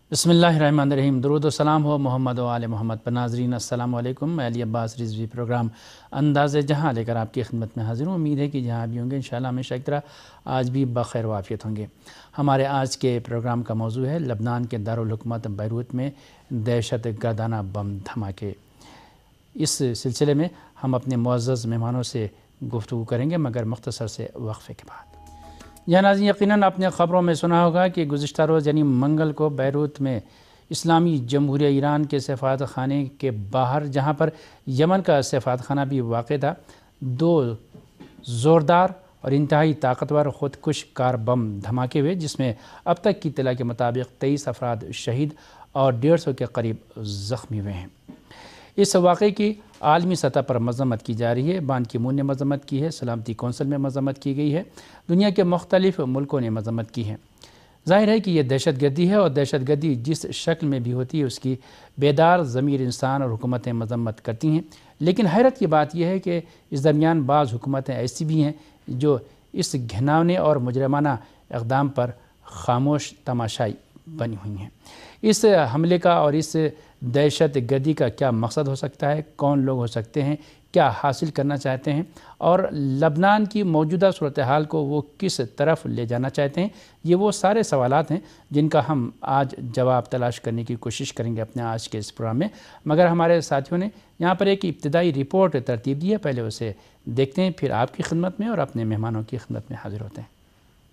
بسم اللہ الرحمن الرحیم۔ درود و سلام ہو محمد و آل محمد پر۔ ناظرین السلام علیکم۔ میں علی عباس رضوی پروگرام انداز جہاں لے کر آپ کی خدمت میں حاضر ہوں۔ امید ہے کہ جہاں بھی ہوں گے انشاءاللہ ہمیشہ کی طرح آج بھی بخیر و عافیت ہوں گے۔ ہمارے آج کے پروگرام کا موضوع ہے لبنان کے دارالحکومت بیروت میں دہشت گردانہ بم دھماکے۔ اس سلسلے میں ہم اپنے معزز مہمانوں سے گفتگو کریں گے مگر مختصر سے وقفے کے بعد۔ ناظرین، یقیناً آپ نے خبروں میں سنا ہوگا کہ گزشتہ روز یعنی منگل کو بیروت میں اسلامی جمہوریہ ایران کے سفارت خانے کے باہر، جہاں پر یمن کا سفارت خانہ بھی واقع تھا، دو زوردار اور انتہائی طاقتور خودکش کار بم دھماکے ہوئے، جس میں اب تک کی اطلاع کے مطابق 23 افراد شہید اور 150 کے قریب زخمی ہوئے ہیں۔ اس واقعے کی عالمی سطح پر مذمت کی جا رہی ہے۔ بان کی مون نے مذمت کی ہے، سلامتی کونسل میں مذمت کی گئی ہے، دنیا کے مختلف ملکوں نے مذمت کی ہے۔ ظاہر ہے کہ یہ دہشت گردی ہے اور دہشت گردی جس شکل میں بھی ہوتی ہے اس کی بیدار ضمیر انسان اور حکومتیں مذمت کرتی ہیں، لیکن حیرت کی بات یہ ہے کہ اس درمیان بعض حکومتیں ایسی بھی ہیں جو اس گھناونے اور مجرمانہ اقدام پر خاموش تماشائی بنی ہوئی ہیں۔ اس حملے کا اور اس دہشت گردی کا کیا مقصد ہو سکتا ہے، کون لوگ ہو سکتے ہیں، کیا حاصل کرنا چاہتے ہیں اور لبنان کی موجودہ صورتحال کو وہ کس طرف لے جانا چاہتے ہیں، یہ وہ سارے سوالات ہیں جن کا ہم آج جواب تلاش کرنے کی کوشش کریں گے اپنے آج کے اس پروگرام میں۔ مگر ہمارے ساتھیوں نے یہاں پر ایک ابتدائی رپورٹ ترتیب دی ہے، پہلے اسے دیکھتے ہیں، پھر آپ کی خدمت میں اور اپنے مہمانوں کی خدمت میں حاضر ہوتے ہیں۔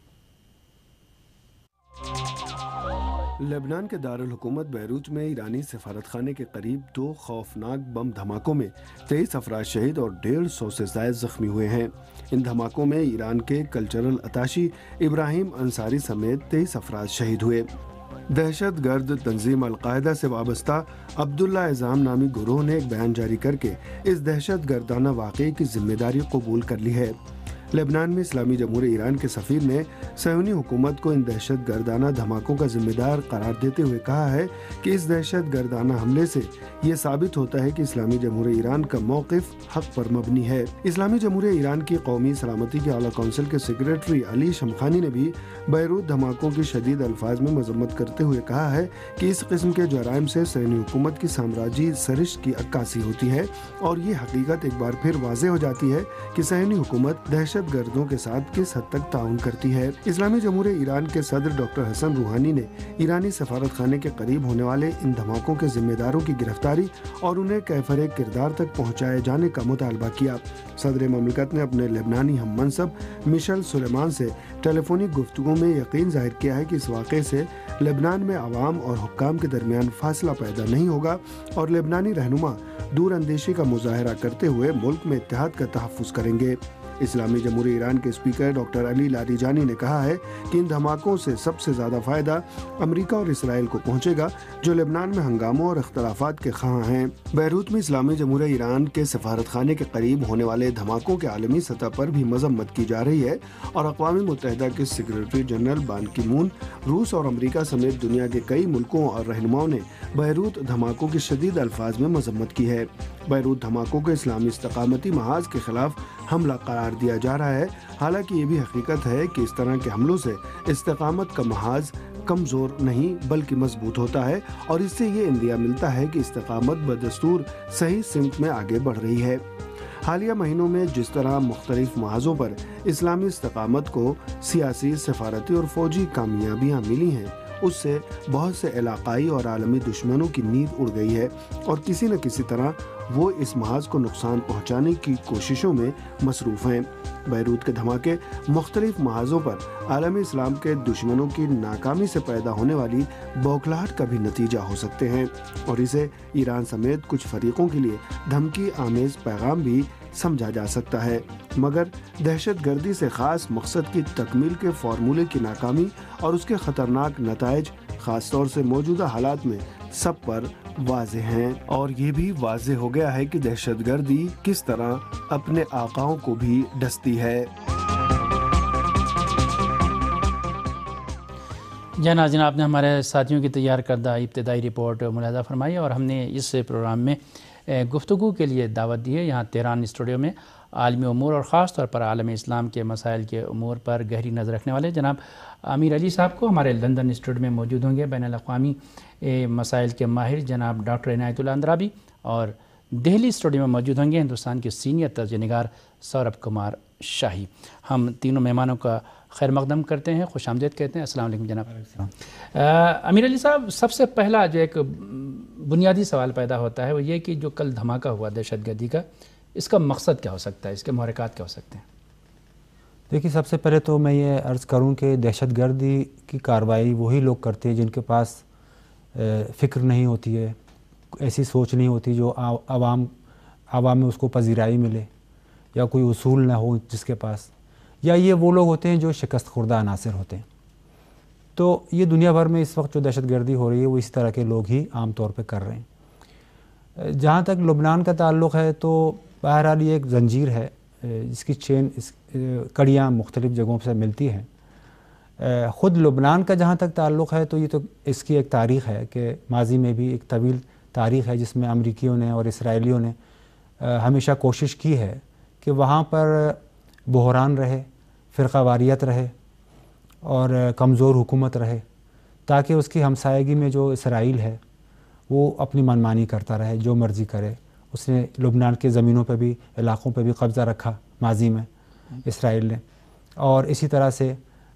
لبنان کے دارالحکومت بیروت میں ایرانی سفارت خانے کے قریب دو خوفناک بم دھماکوں میں 23 افراد شہید اور 150 سے زائد زخمی ہوئے ہیں۔ ان دھماکوں میں ایران کے کلچرل اتاشی ابراہیم انصاری سمیت 23 افراد شہید ہوئے۔ دہشت گرد تنظیم القاعدہ سے وابستہ عبداللہ اعظام نامی گروہ نے ایک بیان جاری کر کے اس دہشت گردانہ واقعے کی ذمہ داری قبول کر لی ہے۔ لبنان میں اسلامی جمہوریہ ایران کے سفیر نے صہیونی حکومت کو ان دہشت گردانہ دھماکوں کا ذمہ دار قرار دیتے ہوئے کہا ہے کہ اس دہشت گردانہ حملے سے یہ ثابت ہوتا ہے کہ اسلامی جمہوریہ ایران کا موقف حق پر مبنی ہے۔ اسلامی جمہوریہ ایران کی قومی سلامتی کے اعلیٰ کونسل کے سیکریٹری علی شمخانی نے بھی بیروت دھماکوں کی شدید الفاظ میں مذمت کرتے ہوئے کہا ہے کہ اس قسم کے جرائم سے صہیونی حکومت کی سامراجی سرشت کی عکاسی ہوتی ہے اور یہ حقیقت ایک بار پھر واضح ہو جاتی ہے کہ صہیونی حکومت دہشت گردوں کے ساتھ کس حد تک تعاون کرتی ہے۔ اسلامی جمہوریہ ایران کے صدر ڈاکٹر حسن روحانی نے ایرانی سفارت خانے کے قریب ہونے والے ان دھماکوں کے ذمہ داروں کی گرفتاری اور انہیں کیفر کردار تک پہنچائے جانے کا مطالبہ کیا۔ صدر مملکت نے اپنے لبنانی ہم منصب مشل سلیمان سے ٹیلی فونک گفتگو میں یقین ظاہر کیا ہے کہ اس واقعے سے لبنان میں عوام اور حکام کے درمیان فاصلہ پیدا نہیں ہوگا اور لبنانی رہنما دور اندیشی کا مظاہرہ کرتے ہوئے ملک میں اتحاد کا تحفظ کریں گے۔ اسلامی جمہوریہ ایران کے اسپیکر ڈاکٹر علی لاریجانی نے کہا ہے کہ ان دھماکوں سے سب سے زیادہ فائدہ امریکہ اور اسرائیل کو پہنچے گا جو لبنان میں ہنگاموں اور اختلافات کے خواہاں ہیں۔ بیروت میں اسلامی جمہوریہ ایران کے سفارت خانے کے قریب ہونے والے دھماکوں کے عالمی سطح پر بھی مذمت کی جا رہی ہے اور اقوام متحدہ کے سیکریٹری جنرل بان کی مون، روس اور امریکہ سمیت دنیا کے کئی ملکوں اور رہنماؤں نے بیروت دھماکوں کی شدید الفاظ میں مذمت کی ہے۔ بیروت دھماکوں کو اسلامی استقامتی محاذ کے خلاف حملہ قرار دیا جا رہا ہے، حالانکہ یہ بھی حقیقت ہے کہ اس طرح کے حملوں سے استقامت کا محاذ کمزور نہیں بلکہ مضبوط ہوتا ہے اور اس سے یہ اندیا ملتا ہے کہ استقامت بدستور صحیح سمت میں آگے بڑھ رہی ہے۔ حالیہ مہینوں میں جس طرح مختلف محاذوں پر اسلامی استقامت کو سیاسی، سفارتی اور فوجی کامیابیاں ملی ہیں، اس سے بہت سے علاقائی اور عالمی دشمنوں کی نیند اڑ گئی ہے اور کسی نہ کسی طرح وہ اس محاذ کو نقصان پہنچانے کی کوششوں میں مصروف ہیں۔ بیروت کے دھماکے مختلف محاذوں پر عالمی اسلام کے دشمنوں کی ناکامی سے پیدا ہونے والی بوکھلاہٹ کا بھی نتیجہ ہو سکتے ہیں اور اسے ایران سمیت کچھ فریقوں کے لیے دھمکی آمیز پیغام بھی سمجھا جا سکتا ہے، مگر دہشت گردی سے خاص مقصد کی تکمیل کے فارمولے کی ناکامی اور اس کے خطرناک نتائج خاص طور سے موجودہ حالات میں سب پر واضح ہیں اور یہ بھی واضح ہو گیا ہے کہ دہشت گردی کس طرح اپنے آقاؤں کو بھی ڈستی ہے۔ ناظرین، آپ نے ہمارے ساتھیوں کی تیار کردہ ابتدائی رپورٹ ملاحظہ فرمائی اور ہم نے اس پروگرام میں گفتگو کے لیے دعوت دی ہے یہاں تہران اسٹوڈیو میں عالمی امور اور ख़ास طور پر عالم اسلام کے مسائل کے امور پر گہری نظر رکھنے والے جناب امیر علی صاحب کو ہمارے لندن اسٹوڈیو میں موجود ہوں گے. بین الاقوامی مسائل کے ماہر جناب ڈاکٹر عنایت اللہ اندرابی اور دہلی اسٹوڈیو میں موجود ہوں گے ہندوستان کے سینئر ترجمہ نگار سوربھ کمار شاہی. ہم تینوں مہمانوں کا خیر مقدم کرتے ہیں, خوش آمدید کہتے ہیں. السلام علیکم جناب. امیر علی صاحب, سب سے پہلا جو ایک بنیادی سوال پیدا ہوتا ہے وہ یہ کہ جو کل دھماکہ ہوا دہشت گردی کا, اس کا مقصد کیا ہو سکتا ہے, اس کے محرکات کیا ہو سکتے ہیں؟ دیکھیے, سب سے پہلے تو میں یہ عرض کروں کہ دہشت گردی کی کارروائی وہی لوگ کرتے ہیں جن کے پاس فکر نہیں ہوتی ہے, ایسی سوچ نہیں ہوتی جو عوام میں اس کو پذیرائی ملے, یا کوئی اصول نہ ہو جس کے پاس, یا یہ وہ لوگ ہوتے ہیں جو شکست خوردہ عناصر ہوتے ہیں. تو یہ دنیا بھر میں اس وقت جو دہشت گردی ہو رہی ہے وہ اس طرح کے لوگ ہی عام طور پہ کر رہے ہیں. جہاں تک لبنان کا تعلق ہے تو بہرحال یہ ایک زنجیر ہے جس کی کڑیاں مختلف جگہوں سے ملتی ہیں. خود لبنان کا جہاں تک تعلق ہے تو یہ تو اس کی ایک تاریخ ہے کہ ماضی میں بھی ایک طویل تاریخ ہے جس میں امریکیوں نے اور اسرائیلیوں نے ہمیشہ کوشش کی ہے کہ وہاں پر بحران رہے, فرقہ واریت رہے اور کمزور حکومت رہے, تاکہ اس کی ہمسایگی میں جو اسرائیل ہے وہ اپنی منمانی کرتا رہے, جو مرضی کرے. اس نے لبنان کے زمینوں پہ بھی, علاقوں پہ بھی قبضہ رکھا ماضی میں اسرائیل نے, اور اسی طرح سے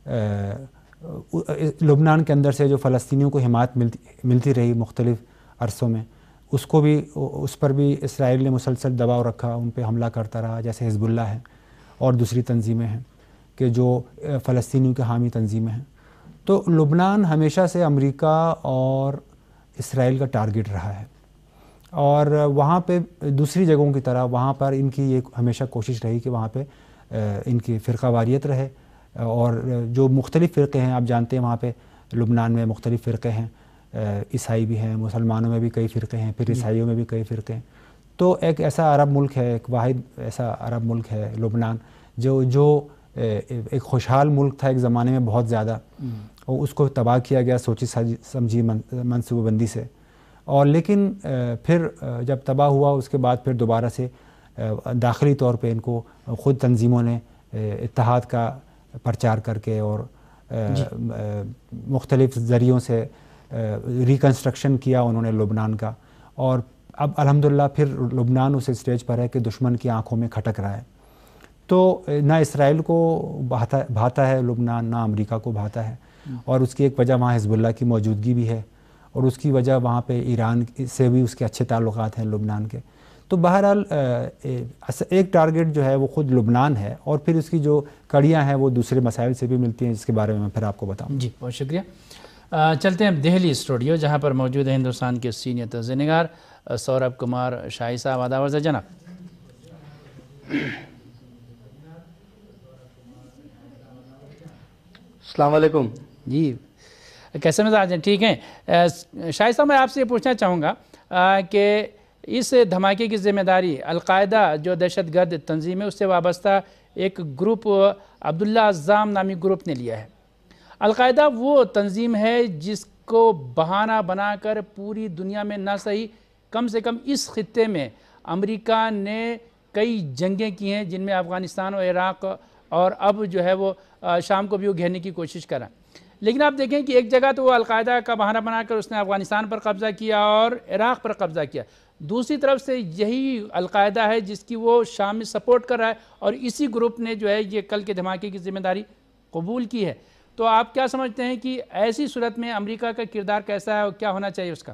لبنان کے اندر سے جو فلسطینیوں کو حمایت ملتی رہی مختلف عرصوں میں, اس پر بھی اسرائیل نے مسلسل دباؤ رکھا, ان پہ حملہ کرتا رہا, جیسے حزب اللہ ہے اور دوسری تنظیمیں ہیں کہ جو فلسطینیوں کے حامی تنظیمیں ہیں. تو لبنان ہمیشہ سے امریکہ اور اسرائیل کا ٹارگٹ رہا ہے, اور وہاں پہ دوسری جگہوں کی طرح وہاں پر ان کی یہ ہمیشہ کوشش رہی کہ وہاں پہ ان کی فرقہ واریت رہے, اور جو مختلف فرقے ہیں, آپ جانتے ہیں وہاں پہ لبنان میں مختلف فرقے ہیں, عیسائی بھی ہیں, مسلمانوں میں بھی کئی فرقے ہیں, پھر عیسائیوں میں بھی کئی فرقے ہیں. تو ایک ایسا عرب ملک ہے, ایک واحد ایسا عرب ملک ہے لبنان جو ایک خوشحال ملک تھا ایک زمانے میں بہت زیادہ, اور اس کو تباہ کیا گیا سوچی سمجھی منصوبہ بندی سے. اور لیکن پھر جب تباہ ہوا اس کے بعد پھر دوبارہ سے داخلی طور پہ ان کو خود تنظیموں نے اتحاد کا پرچار کر کے اور مختلف ذریعوں سے ریکنسٹرکشن کیا انہوں نے لبنان کا, اور اب الحمدللہ پھر لبنان اس اسٹیج پر ہے کہ دشمن کی آنکھوں میں کھٹک رہا ہے. تو نہ اسرائیل کو بھاتا ہے لبنان, نہ امریکہ کو بھاتا ہے, اور اس کی ایک وجہ وہاں حزب اللہ کی موجودگی بھی ہے, اور اس کی وجہ وہاں پہ ایران سے بھی اس کے اچھے تعلقات ہیں لبنان کے. تو بہرحال ایک ٹارگٹ جو ہے وہ خود لبنان ہے, اور پھر اس کی جو کڑیاں ہیں وہ دوسرے مسائل سے بھی ملتی ہیں جس کے بارے میں پھر آپ کو بتاؤں. جی بہت شکریہ. چلتے ہیں دہلی اسٹوڈیو جہاں پر موجود ہے ہندوستان کے سینئر ترجمہ نگار سوربھ کمار شاہی صاحب. آداب عرض جناب. السلام علیکم. جی کیسے مزاج ہیں؟ ٹھیک ہیں. شاہی صاحب, میں آپ سے یہ پوچھنا چاہوں گا کہ اس دھماکے کی ذمہ داری القاعدہ جو دہشت گرد تنظیم ہے اس سے وابستہ ایک گروپ عبداللہ عزام نامی گروپ نے لیا ہے. القاعدہ وہ تنظیم ہے جس کو بہانہ بنا کر پوری دنیا میں نہ صحیح کم سے کم اس خطے میں امریکہ نے کئی جنگیں کی ہیں, جن میں افغانستان اور عراق اور اب جو ہے وہ شام کو بھی وہ گھیرنے کی کوشش کرا. لیکن آپ دیکھیں کہ ایک جگہ تو وہ القاعدہ کا بہانہ بنا کر اس نے افغانستان پر قبضہ کیا اور عراق پر قبضہ کیا, دوسری طرف سے یہی القاعدہ ہے جس کی وہ شام میں سپورٹ کر رہا ہے, اور اسی گروپ نے جو ہے یہ کل کے دھماکے کی ذمہ داری قبول کی ہے. تو آپ کیا سمجھتے ہیں کہ ایسی صورت میں امریکہ کا کردار کیسا ہے اور کیا ہونا چاہیے اس کا؟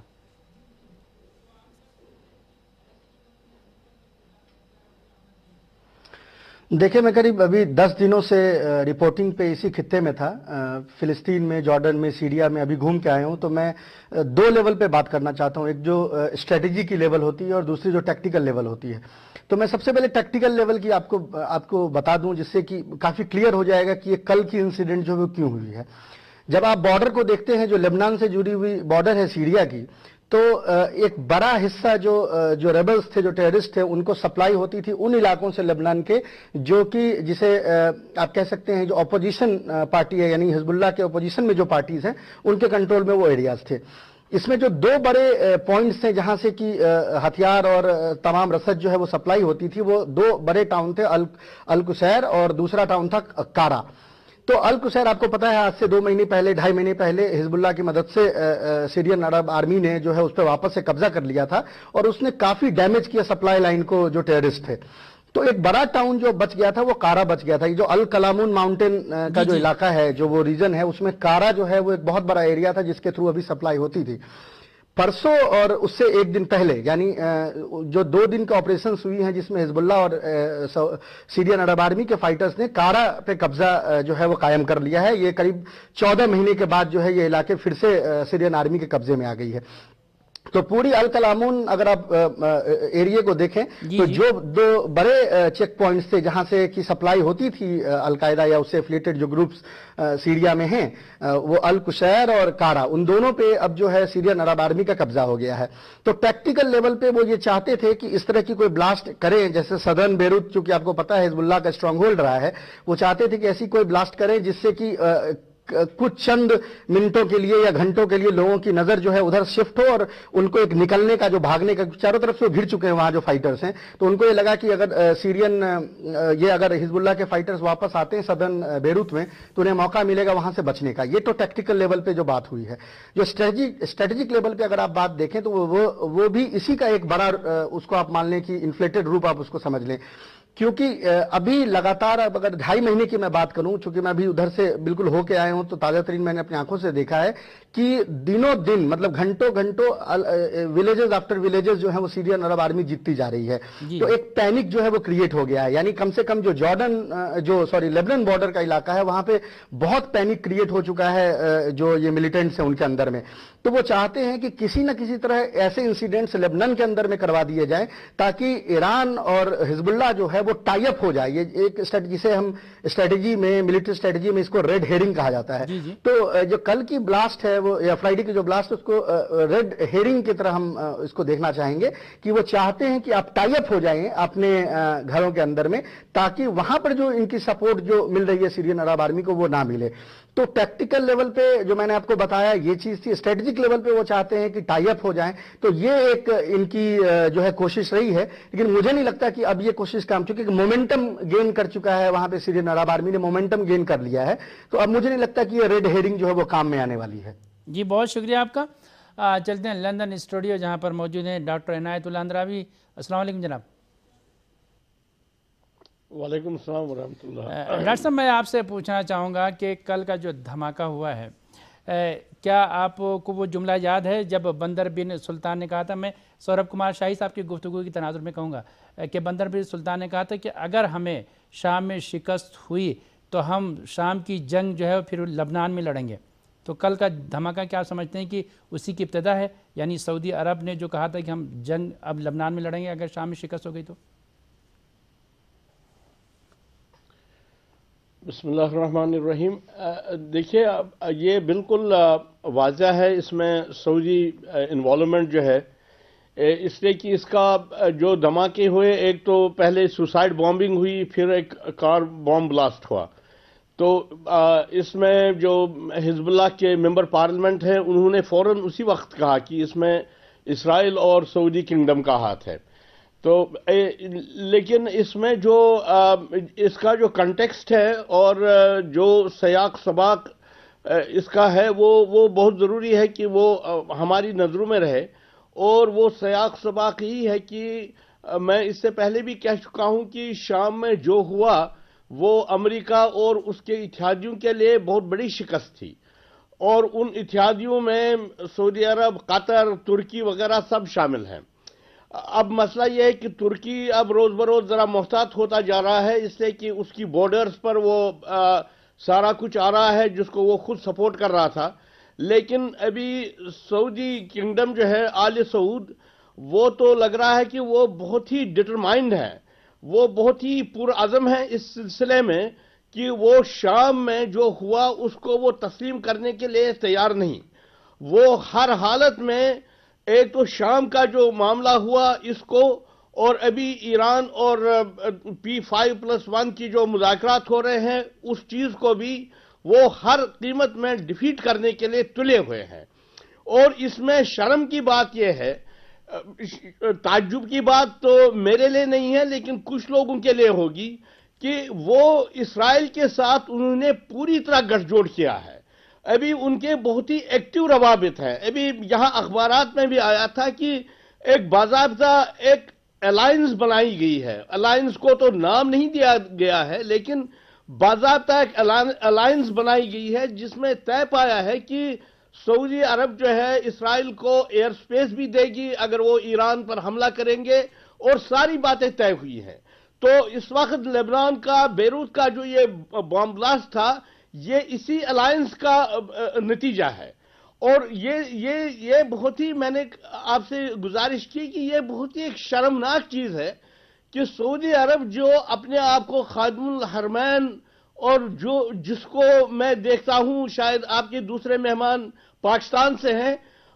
دیکھیں, میں قریب ابھی 10 دنوں سے رپورٹنگ پہ اسی خطے میں تھا, فلسطین میں, جارڈن میں, سیریا میں ابھی گھوم کے آئے ہوں. تو میں 2 لیول پہ بات کرنا چاہتا ہوں, ایک جو اسٹریٹجی کی لیول ہوتی ہے اور دوسری جو ٹیکٹیکل لیول ہوتی ہے. تو میں سب سے پہلے ٹیکٹیکل لیول کی آپ کو بتا دوں, جس سے کہ کافی کلیئر ہو جائے گا کہ یہ کل کی انسیڈنٹ جو وہ کیوں ہوئی ہے. جب آپ بارڈر کو دیکھتے ہیں, جو لبنان سے جڑی ہوئی بارڈر ہے سیریا کی, تو ایک بڑا حصہ جو ریبلز تھے, جو ٹیررسٹ تھے, ان کو سپلائی ہوتی تھی ان علاقوں سے لبنان کے جو کہ جسے آپ کہہ سکتے ہیں جو اپوزیشن پارٹی ہے, یعنی حزب اللہ کے اپوزیشن میں جو پارٹیز ہیں ان کے کنٹرول میں وہ ایریاز تھے. اس میں جو دو بڑے پوائنٹس ہیں جہاں سے کہ ہتھیار اور تمام رسد جو ہے وہ سپلائی ہوتی تھی، وہ دو بڑے ٹاؤن تھے، القصیر اور دوسرا ٹاؤن تھا کارا۔ تو القصیر آپ کو پتا ہے آج سے 2 مہینے پہلے 2.5 مہینے پہلے حزب اللہ کی مدد سے سیرین عرب آرمی نے جو ہے اس پہ واپس سے قبضہ کر لیا تھا، اور اس نے کافی ڈیمیج کیا سپلائی لائن کو جو ٹیررسٹ تھے۔ تو ایک بڑا ٹاؤن جو بچ گیا تھا وہ کارا بچ گیا تھا۔ یہ جو الکلامون ماؤنٹین کا جو علاقہ ہے، جو وہ ریجن ہے، اس میں کارا جو ہے وہ ایک بہت بڑا ایریا تھا جس کے تھرو ابھی سپلائی ہوتی تھی۔ پرسوں اور اس سے 1 دن پہلے، یعنی جو 2 دن کا آپریشنز ہوئی ہیں جس میں حزب اللہ اور سیرین عرب آرمی کے فائٹرز نے کارا پہ قبضہ جو ہے وہ قائم کر لیا ہے۔ یہ قریب 14 مہینے کے بعد جو ہے یہ علاقے پھر سے سیرین آرمی کے قبضے میں آ گئی ہے۔ تو پوری الکلامون اگر آپ ایریے کو دیکھیں تو جو 2 بڑے چیک پوائنٹس تھے جہاں سے کی سپلائی ہوتی تھی القاعدہ یا اس سے ایفلیٹڈ جو گروپس سیریا میں ہیں، وہ القشیر اور کارا، ان دونوں پہ اب جو ہے سیرین عرب آرمی کا قبضہ ہو گیا ہے۔ تو ٹیکٹیکل لیول پہ وہ یہ چاہتے تھے کہ اس طرح کی کوئی بلاسٹ کریں، جیسے صدرن بیروت چونکہ آپ کو پتا ہے حزب اللہ کا اسٹرانگ ہولڈ رہا ہے، وہ چاہتے تھے کہ ایسی کوئی بلاسٹ کریں جس سے کہ کچھ چند منٹوں کے لیے یا گھنٹوں کے لیے لوگوں کی نظر جو ہے ادھر شفٹ ہو، اور ان کو ایک نکلنے کا جو بھاگنے کا، چاروں طرف سے وہ گھر چکے ہیں وہاں جو فائٹرز ہیں، تو ان کو یہ لگا کہ اگر حزب اللہ کے فائٹرز واپس آتے ہیں صدرن بیروت میں تو انہیں موقع ملے گا وہاں سے بچنے کا۔ یہ تو ٹیکٹیکل لیول پہ جو بات ہوئی ہے۔ جو اسٹریٹجک لیول پہ اگر آپ بات دیکھیں تو وہ بھی اسی کا ایک بڑا، اس کو آپ مان لیں کہ انفلیٹڈ روپ آپ اس کو سمجھ لیں، کیونکہ ابھی لگاتار اب اگر 2.5 مہینے کی میں بات کروں، چونکہ میں ابھی ادھر سے بالکل ہو کے آیا ہوں تو تازہ ترین میں نے اپنی آنکھوں سے دیکھا ہے کہ دنوں دن مطلب گھنٹوں ولیجز آفٹر ولیجز جو ہیں وہ سیرین عرب آرمی جیتتی جا رہی ہے۔ تو ایک پینک جو ہے وہ کریٹ ہو گیا ہے، یعنی کم سے کم جو لیبنان بارڈر کا علاقہ ہے وہاں پہ بہت پینک کریٹ ہو چکا ہے جو یہ ملیٹنٹس ہیں ان کے اندر میں۔ تو وہ چاہتے ہیں کہ کسی نہ کسی طرح ایسے انسیڈنٹس لیبنان کے اندر میں کروا دیے جائیں تاکہ ایران اور حزب اللہ جو ہے وہ ٹائی اپ ہو جائے۔ یہ ایک جسے ہم اسٹریٹجی میں، ملٹری اسٹریٹجی میں اس کو ریڈ ہیرنگ کہا جاتا ہے۔ تو جو کل کی بلاسٹ ہے وہ، یا فرائیڈے کی جو بلاسٹ ہے، اس کو ریڈ ہیرنگ کی طرح ہم اس کو دیکھنا چاہیں گے کہ وہ چاہتے ہیں کہ آپ ٹائی اپ ہو جائیں اپنے گھروں کے اندر میں، تاکہ وہاں پر جو ان کی سپورٹ جو مل رہی ہے سیرین عرب آرمی کو وہ نہ ملے۔ تو ٹیکٹیکل لیول پہ جو میں نے آپ کو بتایا یہ چیز تھی، اسٹریٹجک لیول پہ وہ چاہتے ہیں کہ ٹائی اپ ہو جائیں، تو یہ ایک ان کی جو ہے کوشش رہی ہے، لیکن مجھے نہیں لگتا کہ اب یہ کوشش کام، چونکہ مومنٹم گین کر چکا ہے وہاں پہ سیرین عرب آرمی نے مومنٹم گین کر لیا ہے، تو اب مجھے نہیں لگتا کہ یہ ریڈ ہیرنگ جو ہے وہ کام میں آنے والی ہے۔ جی بہت شکریہ آپ کا۔ چلتے ہیں لندن اسٹوڈیو جہاں پر موجود ہیں ڈاکٹر عنایت اللہ اندراوی۔ السلام علیکم جناب۔ وعلیکم السلام ورحمۃ اللہ۔ ڈاکٹر صاحب میں آپ سے پوچھنا چاہوں گا کہ کل کا جو دھماکہ ہوا ہے، کیا آپ کو وہ جملہ یاد ہے جب بندر بن سلطان نے کہا تھا، میں سوربھ کمار شاہی صاحب کی گفتگو کی تناظر میں کہوں گا کہ بندر بن سلطان نے کہا تھا کہ اگر ہمیں شام میں شکست ہوئی تو ہم شام کی جنگ جو ہے پھر لبنان میں لڑیں گے۔ تو کل کا دھماکہ کیا آپ سمجھتے ہیں کہ اسی کی ابتدا ہے، یعنی سعودی عرب نے جو کہا تھا کہ ہم جنگ اب لبنان میں لڑیں گے اگر شام میں شکست ہو گئی تو؟ بسم اللہ الرحمن الرحیم۔ دیکھیے یہ بالکل واضح ہے اس میں سعودی انوالومنٹ جو ہے، اس لیے کہ اس کا جو دھماکے ہوئے، ایک تو پہلے سوسائڈ بامبنگ ہوئی، پھر ایک کار بام بلاسٹ ہوا۔ تو اس میں جو حزب اللہ کے ممبر پارلیمنٹ ہیں انہوں نے فوراً اسی وقت کہا کہ اس میں اسرائیل اور سعودی کنگڈم کا ہاتھ ہے۔ تو لیکن اس میں جو اس کا جو کنٹیکسٹ ہے اور جو سیاق سباق اس کا ہے وہ بہت ضروری ہے کہ وہ ہماری نظروں میں رہے، اور وہ سیاق سباق ہی ہے کہ میں اس سے پہلے بھی کہہ چکا ہوں کہ شام میں جو ہوا وہ امریکہ اور اس کے اتحادیوں کے لیے بہت بڑی شکست تھی، اور ان اتحادیوں میں سعودی عرب، قطر، ترکی وغیرہ سب شامل ہیں۔ اب مسئلہ یہ ہے کہ ترکی اب روز بروز ذرا محتاط ہوتا جا رہا ہے، اس لیے کہ اس کی بارڈرز پر وہ سارا کچھ آ رہا ہے جس کو وہ خود سپورٹ کر رہا تھا، لیکن ابھی سعودی کنگڈم جو ہے، آل سعود، وہ تو لگ رہا ہے کہ وہ بہت ہی ڈٹرمائنڈ ہے، وہ بہت ہی پرعزم ہے اس سلسلے میں کہ وہ شام میں جو ہوا اس کو وہ تسلیم کرنے کے لیے تیار نہیں۔ وہ ہر حالت میں ایک تو شام کا جو معاملہ ہوا اس کو، اور ابھی ایران اور P5+1 کی جو مذاکرات ہو رہے ہیں اس چیز کو بھی وہ ہر قیمت میں ڈیفیٹ کرنے کے لیے تلے ہوئے ہیں۔ اور اس میں شرم کی بات یہ ہے، تعجب کی بات تو میرے لیے نہیں ہے لیکن کچھ لوگوں کے لیے ہوگی، کہ وہ اسرائیل کے ساتھ انہوں نے پوری طرح گٹھ جوڑ کیا ہے۔ ابھی ان کے بہت ہی ایکٹیو روابط ہیں۔ ابھی یہاں اخبارات میں بھی آیا تھا کہ ایک باضابطہ ایک الائنس بنائی گئی ہے۔ الائنس کو تو نام نہیں دیا گیا ہے لیکن باضابطہ ایک الائنس بنائی گئی ہے جس میں طے پایا ہے کہ سعودی عرب جو ہے اسرائیل کو ایئر سپیس بھی دے گی اگر وہ ایران پر حملہ کریں گے، اور ساری باتیں طے ہوئی ہیں۔ تو اس وقت لبنان کا بیروت کا جو یہ بام بلاسٹ تھا یہ اسی الائنس کا نتیجہ ہے، اور یہ بہت ہی، میں نے آپ سے گزارش کی کہ یہ بہت ہی ایک شرمناک چیز ہے کہ سعودی عرب جو اپنے آپ کو خادم الحرمین، اور جس کو میں دیکھتا ہوں، شاید آپ کے دوسرے مہمان پاکستان سے ہیں،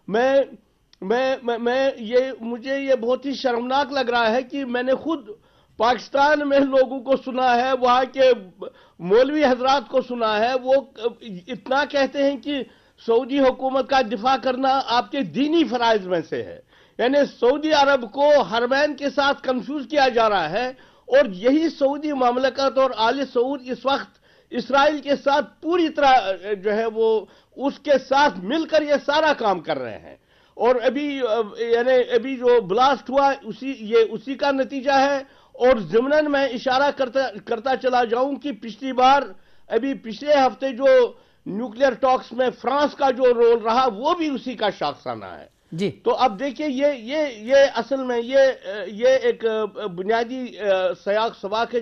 مجھے یہ بہت ہی شرمناک لگ رہا ہے کہ میں نے خود پاکستان میں لوگوں کو سنا ہے، وہاں کے مولوی حضرات کو سنا ہے، وہ اتنا کہتے ہیں کہ سعودی حکومت کا دفاع کرنا آپ کے دینی فرائض میں سے ہے۔ یعنی سعودی عرب کو حرمین کے ساتھ کنفیوز کیا جا رہا ہے، اور یہی سعودی مملکت اور آل سعود اس وقت اسرائیل کے ساتھ پوری طرح جو ہے وہ اس کے ساتھ مل کر یہ سارا کام کر رہے ہیں۔ اور ابھی جو بلاسٹ ہوا یہ اسی کا نتیجہ ہے۔ اور ضمناً میں اشارہ کرتا چلا جاؤں کہ پچھلے ہفتے جو نیوکلیئر ٹاکس میں فرانس کا جو رول رہا وہ بھی اسی کا شاخسانہ ہے۔ جی تو اب دیکھیے یہ اصل میں یہ ایک بنیادی سیاق سباق ہے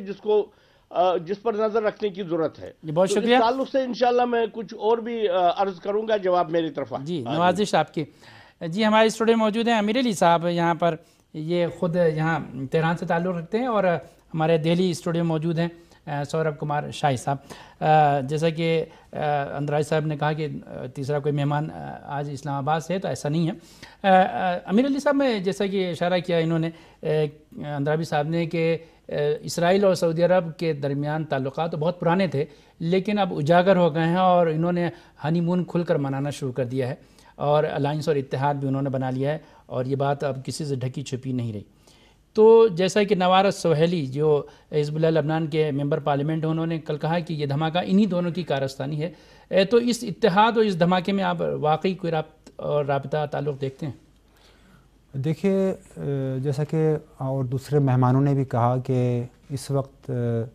جس پر نظر رکھنے کی ضرورت ہے۔ بہت شکریہ۔ اس تعلق سے انشاءاللہ میں کچھ اور بھی عرض کروں گا، جواب میری طرف ہے۔ جی نوازش آپ کی۔ جی ہمارے اسٹوڈیو موجود ہیں امیر علی صاحب، یہاں پر یہ خود یہاں تہران سے تعلق رکھتے ہیں، اور ہمارے دہلی اسٹوڈیو موجود ہیں سوربھ کمار شاہی صاحب۔ جیسا کہ اندراج صاحب نے کہا کہ تیسرا کوئی مہمان آج اسلام آباد سے ہے، تو ایسا نہیں ہے۔ امیر علی صاحب میں جیسا کہ اشارہ کیا انہوں نے اندرابی صاحب نے کہ اسرائیل اور سعودی عرب کے درمیان تعلقات تو بہت پرانے تھے لیکن اب اجاگر ہو گئے ہیں، اور انہوں نے ہنی مون کھل کر منانا شروع کر دیا ہے، اور الائنس اور اتحاد بھی انہوں نے بنا لیا ہے، اور یہ بات اب کسی سے ڈھکی چھپی نہیں رہی۔ تو جیسا کہ نوارس سہیلی جو حزب اللہ لبنان کے ممبر پارلیمنٹ ہیں، انہوں نے کل کہا کہ یہ دھماکہ انہی دونوں کی کارستانی ہے، تو اس اتحاد اور اس دھماکے میں آپ واقعی کوئی رابطہ تعلق دیکھتے ہیں؟ دیکھیے جیسا کہ اور دوسرے مہمانوں نے بھی کہا کہ اس وقت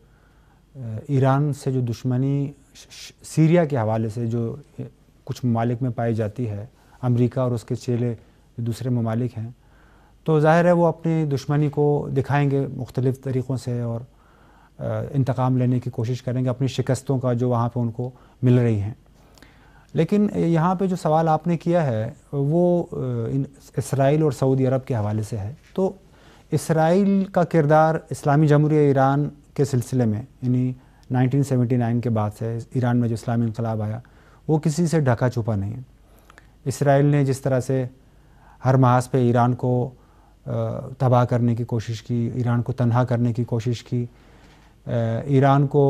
ایران سے جو دشمنی سیریا کے حوالے سے جو کچھ ممالک میں پائی جاتی ہے، امریکہ اور اس کے چیلے دوسرے ممالک ہیں، تو ظاہر ہے وہ اپنی دشمنی کو دکھائیں گے مختلف طریقوں سے، اور انتقام لینے کی کوشش کریں گے اپنی شکستوں کا جو وہاں پہ ان کو مل رہی ہیں۔ لیکن یہاں پہ جو سوال آپ نے کیا ہے وہ اسرائیل اور سعودی عرب کے حوالے سے ہے۔ تو اسرائیل کا کردار اسلامی جمہوریہ ایران کے سلسلے میں، یعنی 1979 کے بعد سے ایران میں جو اسلامی انقلاب آیا، وہ کسی سے ڈھکا چھپا نہیں ہے۔ اسرائیل نے جس طرح سے ہر محاذ پہ ایران کو تباہ کرنے کی کوشش کی، ایران کو تنہا کرنے کی کوشش کی، ایران کو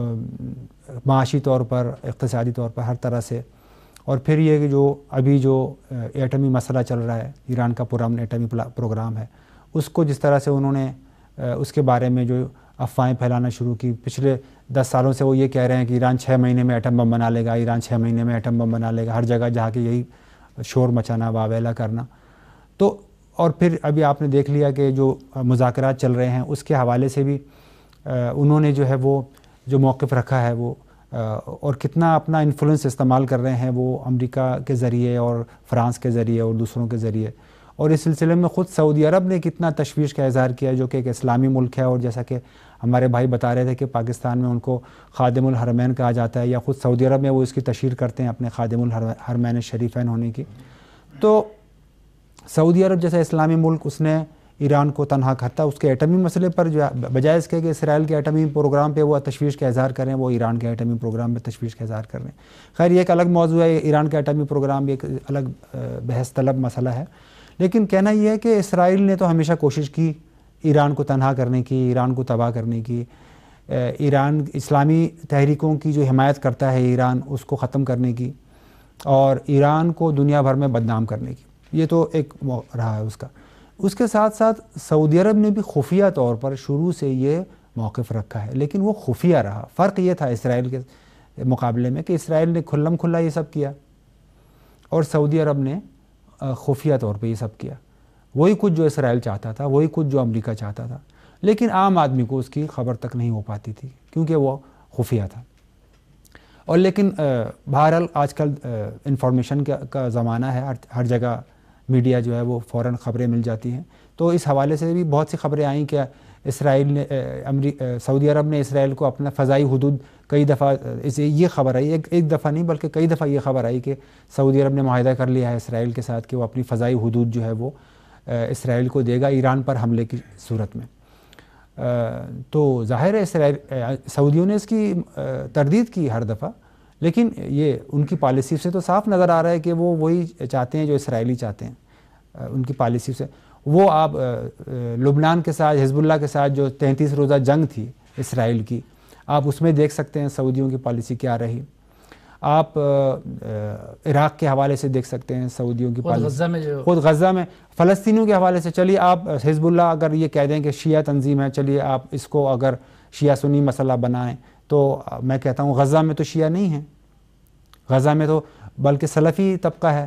معاشی طور پر، اقتصادی طور پر ہر طرح سے، اور پھر یہ جو ابھی جو ایٹمی مسئلہ چل رہا ہے، ایران کا پرامن ایٹمی پروگرام ہے، اس کو جس طرح سے انہوں نے اس کے بارے میں جو افواہیں پھیلانا شروع کی، پچھلے 10 سالوں سے وہ یہ کہہ رہے ہیں کہ ایران 6 مہینے میں ایٹم بم بنا لے گا، ایران 6 مہینے میں ایٹم بم بنا لے گا، ہر جگہ جہاں کہ یہی شور مچانا، واویلا کرنا۔ تو اور پھر ابھی آپ نے دیکھ لیا کہ جو مذاکرات چل رہے ہیں اس کے حوالے سے بھی انہوں نے جو ہے وہ جو موقف رکھا ہے وہ اور کتنا اپنا انفلوئنس استعمال کر رہے ہیں وہ امریکہ کے ذریعے اور فرانس کے ذریعے اور دوسروں کے ذریعے، اور اس سلسلے میں خود سعودی عرب نے کتنا تشویش کا اظہار کیا، جو کہ ایک اسلامی ملک ہے، اور جیسا کہ ہمارے بھائی بتا رہے تھے کہ پاکستان میں ان کو خادم الحرمین کہا جاتا ہے، یا خود سعودی عرب میں وہ اس کی تشہیر کرتے ہیں اپنے خادم الحرمین شریفین ہونے کی۔ تو سعودی عرب جیسا اسلامی ملک اس نے ایران کو تنہا کرتا، اس کے ایٹمی مسئلے پر جو بجائے اس کے کہ اسرائیل کے ایٹمی پروگرام پہ وہ تشویش کا اظہار کریں، وہ ایران کے ایٹمی پروگرام پہ تشویش کا اظہار کر رہے ہیں۔ خیر یہ ایک الگ موضوع ہے، ایران کا ایٹمی پروگرام بھی ایک الگ بحث طلب مسئلہ ہے، لیکن کہنا یہ ہے کہ اسرائیل نے تو ہمیشہ کوشش کی ایران کو تنہا کرنے کی، ایران کو تباہ کرنے کی، ایران اسلامی تحریکوں کی جو حمایت کرتا ہے ایران اس کو ختم کرنے کی، اور ایران کو دنیا بھر میں بدنام کرنے کی، یہ تو ایک رہا ہے اس کا۔ اس کے ساتھ ساتھ سعودی عرب نے بھی خفیہ طور پر شروع سے یہ موقف رکھا ہے، لیکن وہ خفیہ رہا۔ فرق یہ تھا اسرائیل کے مقابلے میں کہ اسرائیل نے کھلم کھلا یہ سب کیا اور سعودی عرب نے خفیہ طور پہ یہ سب کیا۔ وہی کچھ جو اسرائیل چاہتا تھا، وہی کچھ جو امریکہ چاہتا تھا، لیکن عام آدمی کو اس کی خبر تک نہیں ہو پاتی تھی کیونکہ وہ خفیہ تھا۔ اور لیکن بہرحال آج کل انفارمیشن کا زمانہ ہے، ہر جگہ میڈیا جو ہے وہ فوراً خبریں مل جاتی ہیں، تو اس حوالے سے بھی بہت سی خبریں آئیں کہ اسرائیل نے سعودی عرب نے اسرائیل کو اپنا فضائی حدود کئی دفعہ، اسے یہ خبر آئی، ایک دفعہ نہیں بلکہ کئی دفعہ یہ خبر آئی کہ سعودی عرب نے معاہدہ کر لیا ہے اسرائیل کے ساتھ کہ وہ اپنی فضائی حدود جو ہے وہ اسرائیل کو دے گا ایران پر حملے کی صورت میں۔ تو ظاہر ہے سعودیوں نے اس کی تردید کی ہر دفعہ، لیکن یہ ان کی پالیسی سے تو صاف نظر آ رہا ہے کہ وہ وہی چاہتے ہیں جو اسرائیلی چاہتے ہیں۔ ان کی پالیسی سے وہ آپ لبنان کے ساتھ، حزب اللہ کے ساتھ جو 33 روزہ جنگ تھی اسرائیل کی، آپ اس میں دیکھ سکتے ہیں سعودیوں کی پالیسی کیا رہی۔ آپ عراق کے حوالے سے دیکھ سکتے ہیں سعودیوں کی پالیسی، خود غزہ میں فلسطینیوں کے حوالے سے۔ چلیے آپ حزب اللہ اگر یہ کہہ دیں کہ شیعہ تنظیم ہے، چلیے آپ اس کو اگر شیعہ سنی مسئلہ بنائیں، تو میں کہتا ہوں غزہ میں تو شیعہ نہیں ہیں، غزہ میں تو بلکہ سلفی طبقہ ہے،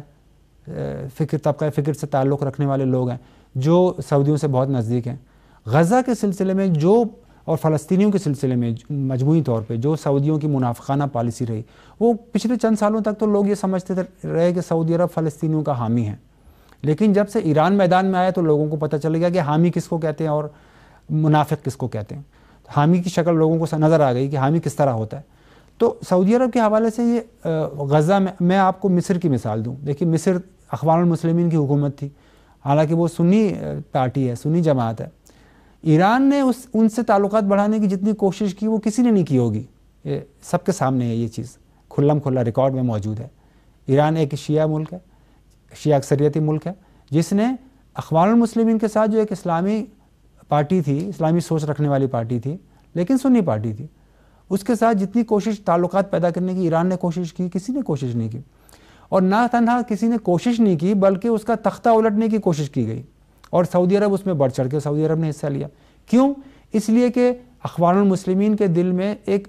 فکر سے تعلق رکھنے والے لوگ ہیں جو سعودیوں سے بہت نزدیک ہیں۔ غزہ کے سلسلے میں جو اور فلسطینیوں کے سلسلے میں مجموعی طور پہ جو سعودیوں کی منافقانہ پالیسی رہی، وہ پچھلے چند سالوں تک تو لوگ یہ سمجھتے رہے کہ سعودی عرب فلسطینیوں کا حامی ہے، لیکن جب سے ایران میدان میں آیا تو لوگوں کو پتہ چل گیا کہ حامی کس کو کہتے ہیں اور منافق کس کو کہتے ہیں۔ حامی کی شکل لوگوں کو نظر آ گئی کہ حامی کس طرح ہوتا ہے۔ تو سعودی عرب کے حوالے سے یہ غزہ میں آپ کو مصر کی مثال دوں، دیکھیے مصر اخوان المسلمین کی حکومت تھی، حالانکہ وہ سنی پارٹی ہے، سنی جماعت ہے۔ ایران نے ان سے تعلقات بڑھانے کی جتنی کوشش کی وہ کسی نے نہیں کی ہوگی، یہ سب کے سامنے ہے، یہ چیز کھلم کھلا ریکارڈ میں موجود ہے۔ ایران ایک شیعہ ملک ہے، شیعہ اکثریتی ملک ہے، جس نے اخوان المسلمین کے ساتھ جو ایک اسلامی پارٹی تھی، اسلامی سوچ رکھنے والی پارٹی تھی لیکن سنی پارٹی تھی، اس کے ساتھ جتنی کوشش تعلقات پیدا کرنے کی ایران نے کوشش کی، کسی نے کوشش نہیں کی۔ اور نہ تنہا کسی نے کوشش نہیں کی بلکہ اس کا تختہ الٹنے کی کوشش کی گئی، اور سعودی عرب اس میں بڑھ چڑھ کے سعودی عرب نے حصہ لیا۔ کیوں؟ اس لیے کہ اخوان المسلمین کے دل میں ایک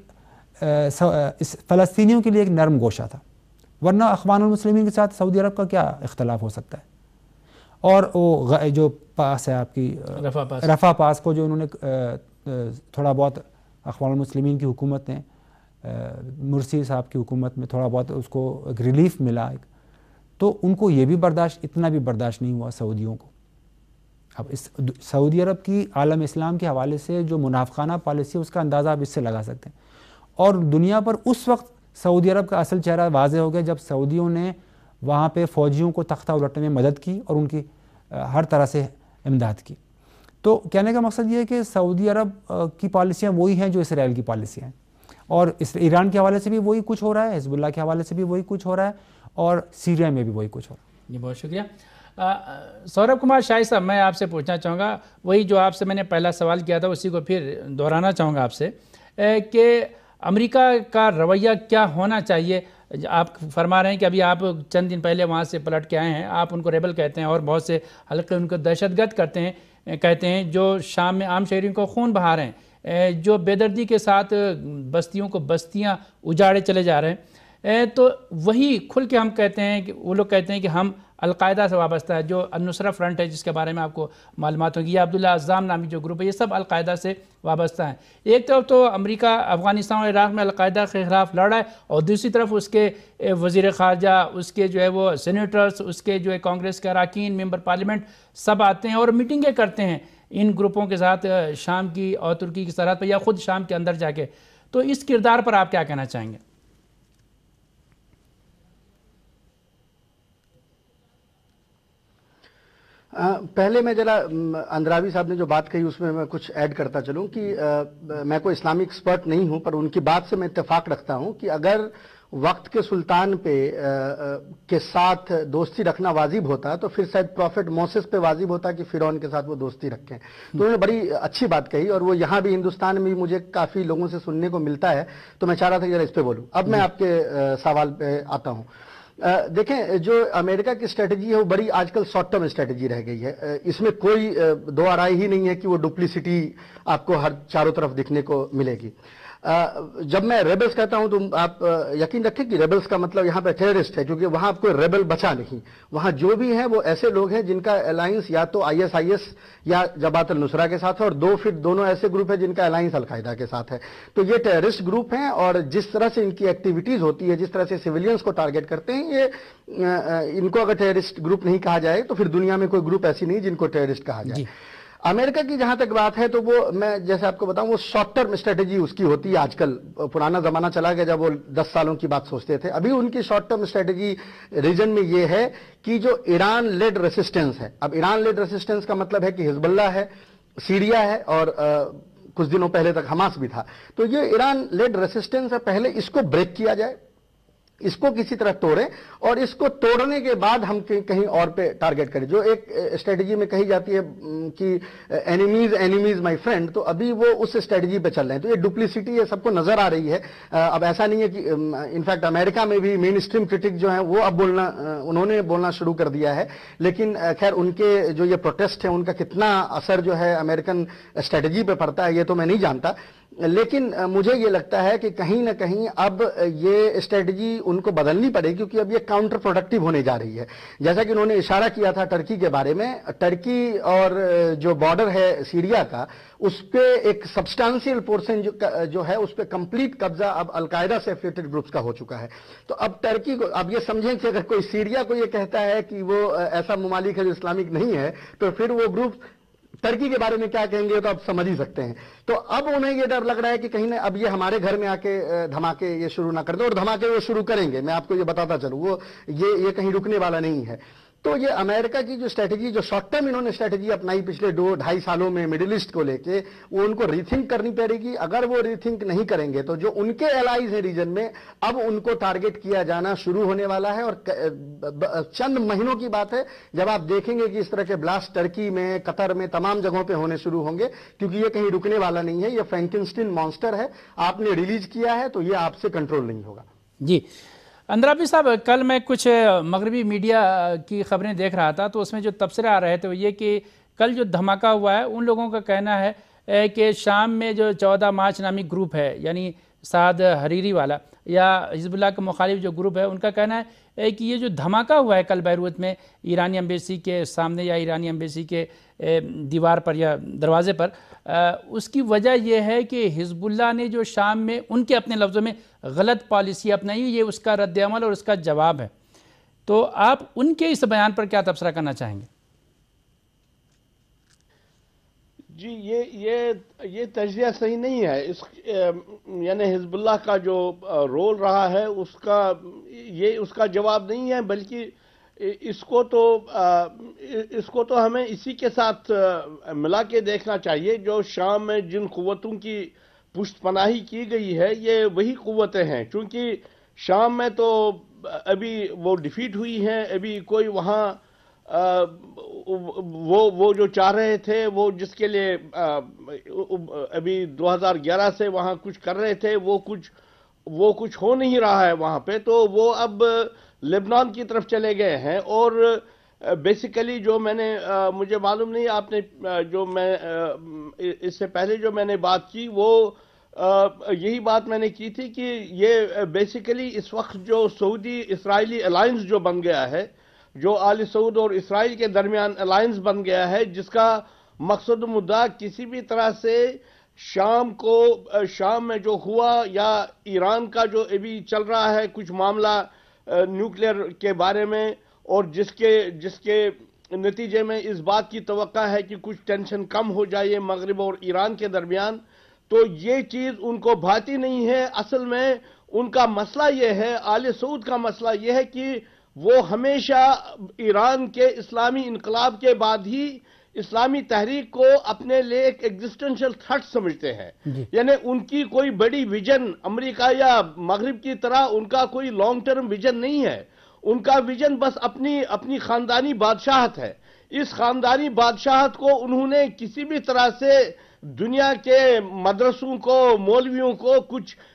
فلسطینیوں کے لیے ایک نرم گوشہ تھا، ورنہ اخوان المسلمین کے ساتھ سعودی عرب کا کیا اختلاف ہو سکتا ہے۔ اور وہ جو پاس ہے آپ کی رفح پاس کو جو انہوں نے تھوڑا بہت اخوان المسلمین کی حکومت نے، مرسی صاحب کی حکومت میں تھوڑا بہت اس کو ایک ریلیف ملا، تو ان کو یہ بھی اتنا بھی برداشت نہیں ہوا سعودیوں کو۔ اب اس سعودی عرب کی عالم اسلام کے حوالے سے جو منافقانہ پالیسی ہے اس کا اندازہ آپ اس سے لگا سکتے ہیں، اور دنیا پر اس وقت سعودی عرب کا اصل چہرہ واضح ہو گیا جب سعودیوں نے وہاں پہ فوجیوں کو تختہ الٹنے میں مدد کی اور ان کی ہر طرح سے امداد کی۔ تو کہنے کا مقصد یہ ہے کہ سعودی عرب کی پالیسیاں وہی ہیں جو اسرائیل کی پالیسیاں ہیں، اور ایران کے حوالے سے بھی وہی کچھ ہو رہا ہے، حزب اللہ کے حوالے سے بھی وہی کچھ ہو رہا ہے، اور سیریا میں بھی وہی کچھ ہو رہا ہے۔ جی بہت شکریہ۔ سوربھ کمار شاہی صاحب، میں آپ سے پوچھنا چاہوں گا وہی جو آپ سے میں نے پہلا سوال کیا تھا اسی کو پھر دہرانا چاہوں گا آپ سے کہ امریکہ کا رویہ کیا ہونا چاہیے۔ آپ فرما رہے ہیں کہ ابھی آپ چند دن پہلے وہاں سے پلٹ کے آئے ہیں، آپ ان کو ریبل کہتے ہیں اور بہت سے حلقے ان کو دہشت گرد کہتے ہیں جو شام میں عام شہریوں کو خون بہا رہے ہیں، جو بے دردی کے ساتھ بستیوں کو بستیاں اجاڑے چلے جا رہے ہیں۔ تو وہی کھل کے ہم کہتے ہیں کہ وہ لوگ کہتے ہیں کہ ہم القاعدہ سے وابستہ ہے، جو النصرہ فرنٹ ہے جس کے بارے میں آپ کو معلومات ہوگی، یا عبداللہ عزام نامی جو گروپ ہے، یہ سب القاعدہ سے وابستہ ہیں۔ ایک طرف تو امریکہ افغانستان اور عراق میں القاعدہ کے خلاف لڑ رہا ہے، اور دوسری طرف اس کے وزیر خارجہ، اس کے جو ہے وہ سینیٹرز، اس کے جو ہے کانگریس کے اراکین، ممبر پارلیمنٹ سب آتے ہیں اور میٹنگیں کرتے ہیں ان گروپوں کے ساتھ شام کی اور ترکی کی سرحد پر یا خود شام کے اندر جا کے۔ تو اس کردار پر آپ کیا کہنا چاہیں گے؟ پہلے میں ذرا اندراوی صاحب نے جو بات کہی اس میں کچھ ایڈ کرتا چلوں کہ میں کوئی اسلامک ایکسپرٹ نہیں ہوں، پر ان کی بات سے میں اتفاق رکھتا ہوں کہ اگر وقت کے سلطان کے ساتھ دوستی رکھنا واجب ہوتا تو پھر شاید پروفٹ موسیس پہ واجب ہوتا کہ فرعون کے ساتھ وہ دوستی رکھیں۔ تو انہوں نے بڑی اچھی بات کہی، اور وہ یہاں بھی ہندوستان میں مجھے کافی لوگوں سے سننے کو ملتا ہے، تو میں چاہ رہا تھا کہ ذرا اس پہ بولوں۔ اب میں آپ کے سوال پہ آتا ہوں۔ دیکھیں جو امریکہ کی اسٹریٹجی ہے وہ بڑی آج کل شارٹ ٹرم اسٹریٹجی رہ گئی ہے. اس میں کوئی دو آرائی ہی نہیں ہے کہ وہ ڈپلیسٹی آپ کو ہر چاروں طرف دکھنے کو ملے گی. جب میں ریبلز کہتا ہوں تو آپ یقین رکھیں کہ ریبلز کا مطلب یہاں پہ ٹیررسٹ ہے, کیونکہ وہاں کوئی ریبل بچا نہیں. وہاں جو بھی ہیں وہ ایسے لوگ ہیں جن کا الائنس یا تو ISIS یا جماعت النصرہ کے ساتھ ہے, اور پھر دونوں ایسے گروپ ہیں جن کا الائنس القاعدہ کے ساتھ ہے. تو یہ ٹیررسٹ گروپ ہیں, اور جس طرح سے ان کی ایکٹیویٹیز ہوتی ہے, جس طرح سے سویلینز کو ٹارگٹ کرتے ہیں, یہ ان کو اگر ٹیررسٹ گروپ نہیں کہا جائے تو پھر دنیا میں کوئی گروپ ایسی نہیں جن کو ٹیررسٹ کہا جائے. امریکہ کی جہاں تک بات ہے تو وہ میں جیسے آپ کو بتاؤں وہ شارٹ ٹرم اسٹریٹجی اس کی ہوتی ہے. آج کل پرانا زمانہ چلا گیا جب وہ 10 سالوں کی بات سوچتے تھے. ابھی ان کی شارٹ ٹرم اسٹریٹجی ریجن میں یہ ہے کہ جو ایران لیڈ ریسسٹنس ہے, اب ایران لیڈ ریسسٹنس کا مطلب ہے کہ حزب اللہ ہے, سیریا ہے, اور کچھ دنوں پہلے تک حماس بھی تھا. تو یہ ایران لیڈ ریسسٹنس ہے, پہلے اس کو بریک کیا جائے, اس کو کسی طرح توڑیں, اور اس کو توڑنے کے بعد ہم کہیں اور پہ ٹارگٹ کریں. جو ایک اسٹریٹجی میں کہی جاتی ہے کہ اینیمیز مائی فرینڈ, تو ابھی وہ اس اسٹریٹجی پہ چل رہے ہیں. تو یہ ڈپلیسٹی یہ سب کو نظر آ رہی ہے. اب ایسا نہیں ہے کہ انفیکٹ امریکہ میں بھی مین اسٹریم کرٹک جو ہیں وہ اب انہوں نے بولنا شروع کر دیا ہے. لیکن خیر ان کے جو یہ پروٹیسٹ ہے ان کا کتنا اثر جو ہے امریکن اسٹریٹجی پہ پڑتا ہے یہ تو میں نہیں جانتا. لیکن مجھے یہ لگتا ہے کہ کہیں نہ کہیں اب یہ اسٹریٹجی ان کو بدلنی پڑے گی, کیونکہ اب یہ کاؤنٹر پروڈکٹیو ہونے جا رہی ہے. جیسا کہ انہوں نے اشارہ کیا تھا ٹرکی کے بارے میں, ٹرکی اور جو بارڈر ہے سیریا کا, اس پہ ایک سبسٹانشیل پورشن جو ہے اس پہ کمپلیٹ قبضہ اب القاعدہ سے افیلیٹڈ گروپس کا ہو چکا ہے. تو اب ٹرکی کو, اب یہ سمجھیں کہ اگر کوئی سیریا کو یہ کہتا ہے کہ وہ ایسا ممالک ہے جو اسلامک نہیں ہے, تو پھر وہ گروپ ترکی کے بارے میں کیا کہیں گے تو آپ سمجھ ہی سکتے ہیں. تو اب انہیں یہ ڈر لگ رہا ہے کہ کہیں نہ اب یہ ہمارے گھر میں آ کے دھماکے یہ شروع نہ کر دیں, اور دھماکے وہ شروع کریں گے, میں آپ کو یہ بتاتا چلوں, وہ یہ کہیں رکنے والا نہیں ہے. تو یہ امریکہ کی جو اسٹریٹجی, جو شارٹ ٹرم انہوں نے اسٹریٹجی اپنائی پچھلے 2-2.5 سالوں میں مڈل ایسٹ کو لے کے, وہ ان کو ری تھنک کرنی پڑے گی. اگر وہ ری تھنک نہیں کریں گے تو جو ان کے الائز ہیں ریجن میں, اب ان کو ٹارگٹ کیا جانا شروع ہونے والا ہے. اور چند مہینوں کی بات ہے جب آپ دیکھیں گے کہ اس طرح کے بلاسٹ ٹرکی میں, قطر میں, تمام جگہوں پہ ہونے شروع ہوں گے, کیونکہ یہ کہیں رکنے والا نہیں ہے. یہ فرینکنسٹین مانسٹر ہے, آپ نے ریلیز کیا ہے تو یہ آپ سے کنٹرول نہیں ہوگا. جی اندرابی صاحب, کل میں کچھ مغربی میڈیا کی خبریں دیکھ رہا تھا, تو اس میں جو تبصرے آ رہے تھے وہ یہ کہ کل جو دھماکہ ہوا ہے ان لوگوں کا کہنا ہے کہ شام میں جو 14 مارچ نامی گروپ ہے, یعنی سعد حریری والا یا حزب اللہ کے مخالف جو گروپ ہے, ان کا کہنا ہے کہ یہ جو دھماکہ ہوا ہے کل بیروت میں ایرانی ایمبیسی کے سامنے یا ایرانی ایمبیسی کے دیوار پر یا دروازے پر, اس کی وجہ یہ ہے کہ حزب اللہ نے جو شام میں ان کے اپنے لفظوں میں غلط پالیسی اپنائی, یہ اس کا رد عمل اور اس کا جواب ہے. تو آپ ان کے اس بیان پر کیا تبصرہ کرنا چاہیں گے؟ جی یہ تجزیہ صحیح نہیں ہے. یعنی حزب اللہ کا جو رول رہا ہے اس کا جواب نہیں ہے, بلکہ اس کو تو ہمیں اسی کے ساتھ ملا کے دیکھنا چاہیے. جو شام میں جن قوتوں کی پشت پناہی کی گئی ہے یہ وہی قوتیں ہیں, چونکہ شام میں تو ابھی وہ ڈیفیٹ ہوئی ہیں. ابھی کوئی وہاں وہ جو چاہ رہے تھے, وہ جس کے لیے ابھی 2011 سے وہاں کچھ کر رہے تھے, وہ کچھ ہو نہیں رہا ہے وہاں پہ. تو وہ اب لبنان کی طرف چلے گئے ہیں. اور بیسیکلی جو میں نے, مجھے معلوم نہیں آپ نے جو میں اس سے پہلے جو میں نے بات کی وہ یہی بات میں نے کی تھی کہ یہ بیسیکلی اس وقت جو سعودی اسرائیلی الائنس جو بن گیا ہے, جو آل سعود اور اسرائیل کے درمیان الائنس بن گیا ہے, جس کا مقصد مدعا کسی بھی طرح سے شام میں جو ہوا یا ایران کا جو ابھی چل رہا ہے کچھ معاملہ نیوکلیئر کے بارے میں, اور جس کے نتیجے میں اس بات کی توقع ہے کہ کچھ ٹینشن کم ہو جائے مغرب اور ایران کے درمیان, تو یہ چیز ان کو بھاتی نہیں ہے. اصل میں ان کا مسئلہ یہ ہے, آل سعود کا مسئلہ یہ ہے کہ وہ ہمیشہ ایران کے اسلامی انقلاب کے بعد ہی اسلامی تحریک کو اپنے لئے ایک ایگزسٹنشل تھرٹ سمجھتے ہیں. یعنی ان کی کوئی بڑی ویژن امریکہ یا مغرب کی طرح ان کا کوئی لانگ ٹرم ویژن نہیں ہے. ان کا ویژن بس اپنی خاندانی بادشاہت ہے. اس خاندانی بادشاہت کو انہوں نے کسی بھی طرح سے دنیا کے مدرسوں کو, مولویوں کو کچھ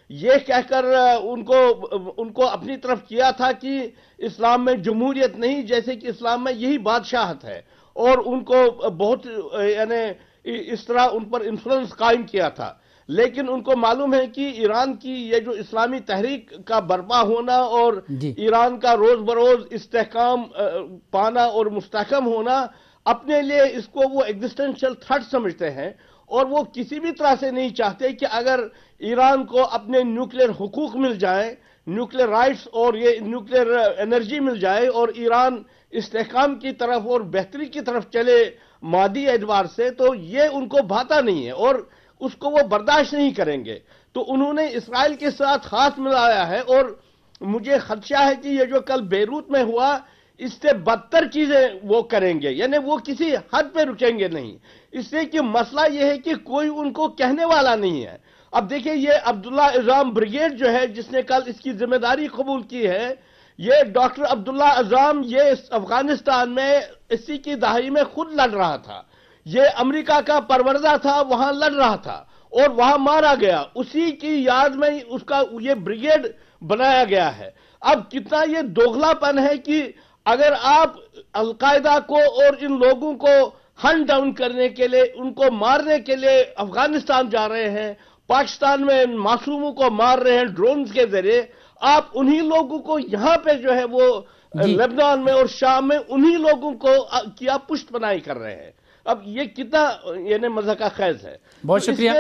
یہ کہہ کر ان کو اپنی طرف کیا تھا کہ اسلام میں جمہوریت نہیں، جیسے کہ اسلام میں یہی بادشاہت ہے، اور ان کو بہت یعنی اس طرح ان پر انفلوئنس قائم کیا تھا. لیکن ان کو معلوم ہے کہ ایران کی یہ جو اسلامی تحریک کا برپا ہونا اور ایران کا روز بروز استحکام پانا اور مستحکم ہونا، اپنے لیے اس کو وہ ایگزسٹنشل تھریٹ سمجھتے ہیں، اور وہ کسی بھی طرح سے نہیں چاہتے کہ اگر ایران کو اپنے نیوکلیر حقوق مل جائیں، نیوکلیر رائٹس اور یہ نیوکلیر انرجی مل جائے، اور ایران استحکام کی طرف اور بہتری کی طرف چلے مادی اعتبار سے، تو یہ ان کو بھاتا نہیں ہے اور اس کو وہ برداشت نہیں کریں گے. تو انہوں نے اسرائیل کے ساتھ ہاتھ ملایا ہے، اور مجھے خدشہ ہے کہ یہ جو کل بیروت میں ہوا، اس سے بدتر چیزیں وہ کریں گے، یعنی وہ کسی حد پہ رکیں گے نہیں. اس لیے کہ مسئلہ یہ ہے کہ کوئی ان کو کہنے والا نہیں ہے. اب دیکھیں یہ عبداللہ اعظام بریگیڈ جو ہے جس نے کل اس کی ذمہ داری قبول کی ہے، یہ ڈاکٹر عبداللہ اعظام یہ افغانستان میں 80 کی دہائی میں خود لڑ رہا تھا، یہ امریکہ کا پروردہ تھا، وہاں لڑ رہا تھا اور وہاں مارا گیا، اسی کی یاد میں اس کا یہ بریگیڈ بنایا گیا ہے. اب کتنا یہ دوغلا پن ہے کہ اگر آپ القاعدہ کو اور ان لوگوں کو ہنٹ ڈاؤن کرنے کے لیے، ان کو مارنے کے لیے افغانستان جا رہے ہیں، پاکستان میں معصوموں کو مار رہے ہیں ڈرونز کے ذریعے، آپ انہی لوگوں کو یہاں پہ جو ہے وہ لبنان میں اور شام میں انہی لوگوں کو کیا پشت پناہی کر رہے ہیں. اب یہ کتنا یعنی مذہق خیز ہے. بہت شکریہ.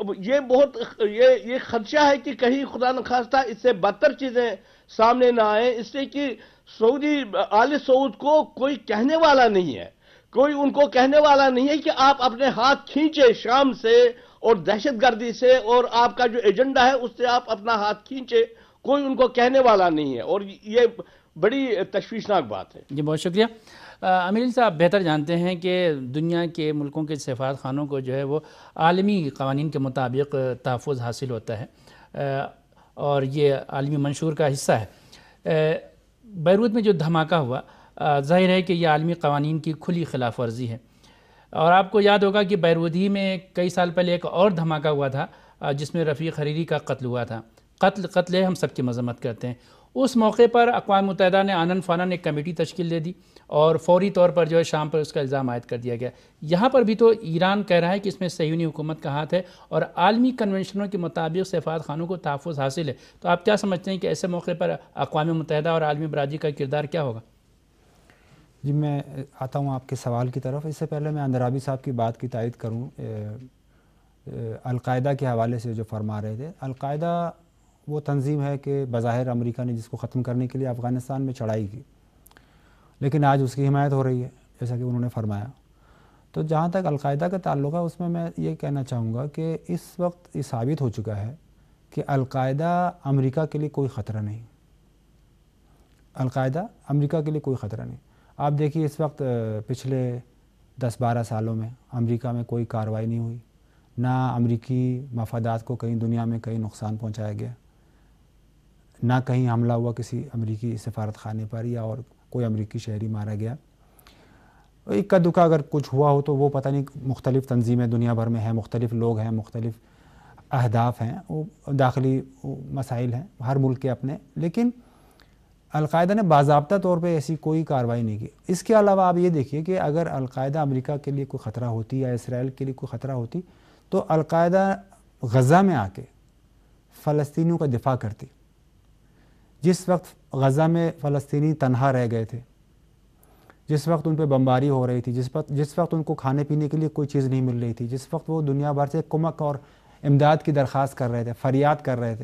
یہ خدشہ ہے کہ کہیں خدا نخواستہ اس سے بدتر چیزیں سامنے نہ آئیں، اس لیے کہ سعودی آل سعود کو کوئی کہنے والا نہیں ہے، کوئی ان کو کہنے والا نہیں ہے کہ آپ اپنے ہاتھ کھینچے شام سے اور دہشت گردی سے، اور آپ کا جو ایجنڈا ہے اس سے آپ اپنا ہاتھ کھینچے، کوئی ان کو کہنے والا نہیں ہے، اور یہ بڑی تشویشناک بات ہے. جی بہت شکریہ. امیر صاحب بہتر جانتے ہیں کہ دنیا کے ملکوں کے سفارت خانوں کو جو ہے وہ عالمی قوانین کے مطابق تحفظ حاصل ہوتا ہے اور یہ عالمی منشور کا حصہ ہے. بیروت میں جو دھماکہ ہوا ظاہر ہے کہ یہ عالمی قوانین کی کھلی خلاف ورزی ہے، اور آپ کو یاد ہوگا کہ بیروت ہی میں کئی سال پہلے ایک اور دھماکہ ہوا تھا جس میں رفیق حریری کا قتل ہوا تھا. قتل ہے، ہم سب کی مذمت کرتے ہیں. اس موقع پر اقوام متحدہ نے آنن فانن ایک کمیٹی تشکیل دے دی اور فوری طور پر جو ہے شام پر اس کا الزام عائد کر دیا گیا. یہاں پر بھی تو ایران کہہ رہا ہے کہ اس میں صہیونی حکومت کا ہاتھ ہے اور عالمی کنونشنوں کے مطابق سفارت خانوں کو تحفظ حاصل ہے. تو آپ کیا سمجھتے ہیں کہ ایسے موقع پر اقوام متحدہ اور عالمی برادری کا کردار کیا ہوگا؟ جی میں آتا ہوں آپ کے سوال کی طرف. اس سے پہلے میں اندرابی صاحب کی بات کی تائید کروں. القاعدہ کے حوالے سے جو فرما رہے تھے، القاعدہ وہ تنظیم ہے کہ بظاہر امریکہ نے جس کو ختم کرنے کے لیے افغانستان میں چڑھائی کی، لیکن آج اس کی حمایت ہو رہی ہے جیسا کہ انہوں نے فرمایا. تو جہاں تک القاعدہ کا تعلق ہے اس میں یہ کہنا چاہوں گا کہ اس وقت یہ ثابت ہو چکا ہے کہ القاعدہ امریکہ کے لیے کوئی خطرہ نہیں. القاعدہ امریکہ کے لیے کوئی خطرہ نہیں. آپ دیکھیے اس وقت پچھلے 10-12 سالوں میں امریکہ میں کوئی کارروائی نہیں ہوئی، نہ امریکی مفادات کو کہیں دنیا میں کہیں نقصان پہنچایا گیا، نہ کہیں حملہ ہوا کسی امریکی سفارت خانے پر یا اور کوئی امریکی شہری مارا گیا. اکا دکا اگر کچھ ہوا ہو تو وہ پتہ نہیں، مختلف تنظیمیں دنیا بھر میں ہیں، مختلف لوگ ہیں، مختلف اہداف ہیں، وہ داخلی مسائل ہیں ہر ملک کے اپنے. لیکن القاعدہ نے باضابطہ طور پہ ایسی کوئی کارروائی نہیں کی. اس کے علاوہ آپ یہ دیکھیے کہ اگر القاعدہ امریکہ کے لیے کوئی خطرہ ہوتی یا اسرائیل کے لیے کوئی خطرہ ہوتی تو القاعدہ غزہ میں آ کے فلسطینیوں کا دفاع کرتی. جس وقت غزہ میں فلسطینی تنہا رہ گئے تھے، جس وقت ان پہ بمباری ہو رہی تھی، جس وقت ان کو کھانے پینے کے لیے کوئی چیز نہیں مل رہی تھی، جس وقت وہ دنیا بھر سے کمک اور امداد کی درخواست کر رہے تھے، فریاد کر رہے تھے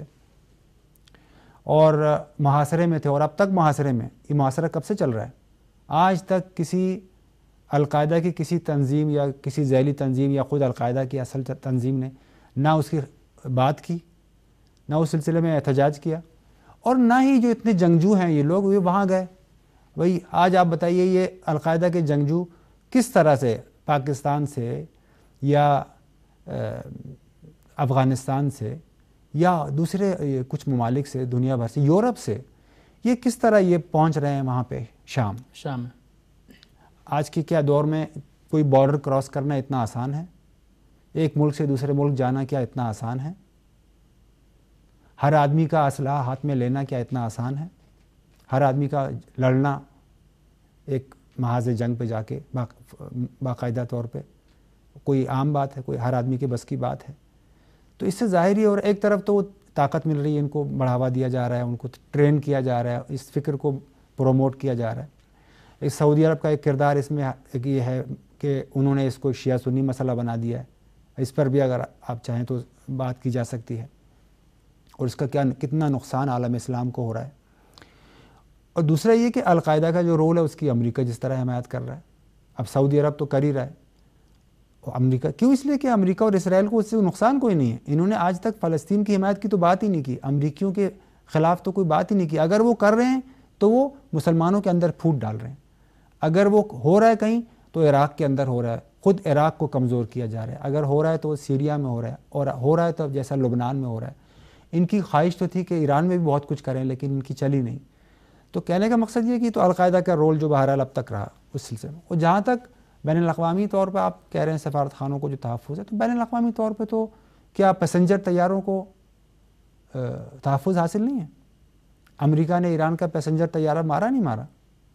اور محاصرے میں تھے، اور اب تک محاصرے میں. یہ محاصرہ کب سے چل رہا ہے؟ آج تک کسی القاعدہ کی کسی تنظیم یا کسی ذیلی تنظیم یا خود القاعدہ کی اصل تنظیم نے نہ اس کی بات کی، نہ اس سلسلے میں احتجاج کیا، اور نہ ہی جو اتنے جنگجو ہیں یہ لوگ وہ وہاں گئے. وہی آج آپ بتائیے یہ القاعدہ کے جنگجو کس طرح سے پاکستان سے یا افغانستان سے یا دوسرے کچھ ممالک سے، دنیا بھر سے، یورپ سے، یہ کس طرح یہ پہنچ رہے ہیں وہاں پہ شام. آج کے کیا دور میں کوئی بارڈر کراس کرنا اتنا آسان ہے؟ ایک ملک سے دوسرے ملک جانا کیا اتنا آسان ہے؟ ہر آدمی کا اسلحہ ہاتھ میں لینا کیا اتنا آسان ہے؟ ہر آدمی کا لڑنا ایک محاذ جنگ پہ جا کے باقاعدہ طور پہ کوئی عام بات ہے؟ کوئی ہر آدمی کے بس کی بات ہے؟ تو اس سے ظاہر ہی، اور ایک طرف تو طاقت مل رہی ہے، ان کو بڑھاوا دیا جا رہا ہے، ان کو ٹرین کیا جا رہا ہے، اس فکر کو پروموٹ کیا جا رہا ہے۔ ایک سعودی عرب کا ایک کردار اس میں ایک یہ ہے کہ انہوں نے اس کو شیعہ سنی مسئلہ بنا دیا ہے۔ اس پر بھی اگر آپ چاہیں تو بات کی جا سکتی ہے، اور اس کا کتنا نقصان عالم اسلام کو ہو رہا ہے۔ اور دوسرا یہ کہ القاعدہ کا جو رول ہے اس کی امریکہ جس طرح حمایت کر رہا ہے، اب سعودی عرب تو کر ہی رہا ہے، اور امریکہ کیوں؟ اس لیے کہ امریکہ اور اسرائیل کو اس سے نقصان کوئی نہیں ہے۔ انہوں نے آج تک فلسطین کی حمایت کی تو بات ہی نہیں کی، امریکیوں کے خلاف تو کوئی بات ہی نہیں کی۔ اگر وہ کر رہے ہیں تو وہ مسلمانوں کے اندر پھوٹ ڈال رہے ہیں۔ اگر وہ ہو رہا ہے کہیں تو عراق کے اندر ہو رہا ہے، خود عراق کو کمزور کیا جا رہا ہے۔ اگر ہو رہا ہے تو سیریا میں ہو رہا ہے، اور ہو رہا ہے تو جیسا لبنان میں ہو رہا ہے۔ ان کی خواہش تو تھی کہ ایران میں بھی بہت کچھ کریں، لیکن ان کی چلی نہیں۔ تو کہنے کا مقصد یہ کہ تو القاعدہ کا رول جو بہرحال اب تک رہا اس سلسلے میں، اور جہاں تک بین الاقوامی طور پہ آپ کہہ رہے ہیں سفارت خانوں کو جو تحفظ ہے، تو بین الاقوامی طور پہ تو کیا پیسنجر طیاروں کو تحفظ حاصل نہیں ہے؟ امریکہ نے ایران کا پیسنجر طیارہ مارا نہیں مارا؟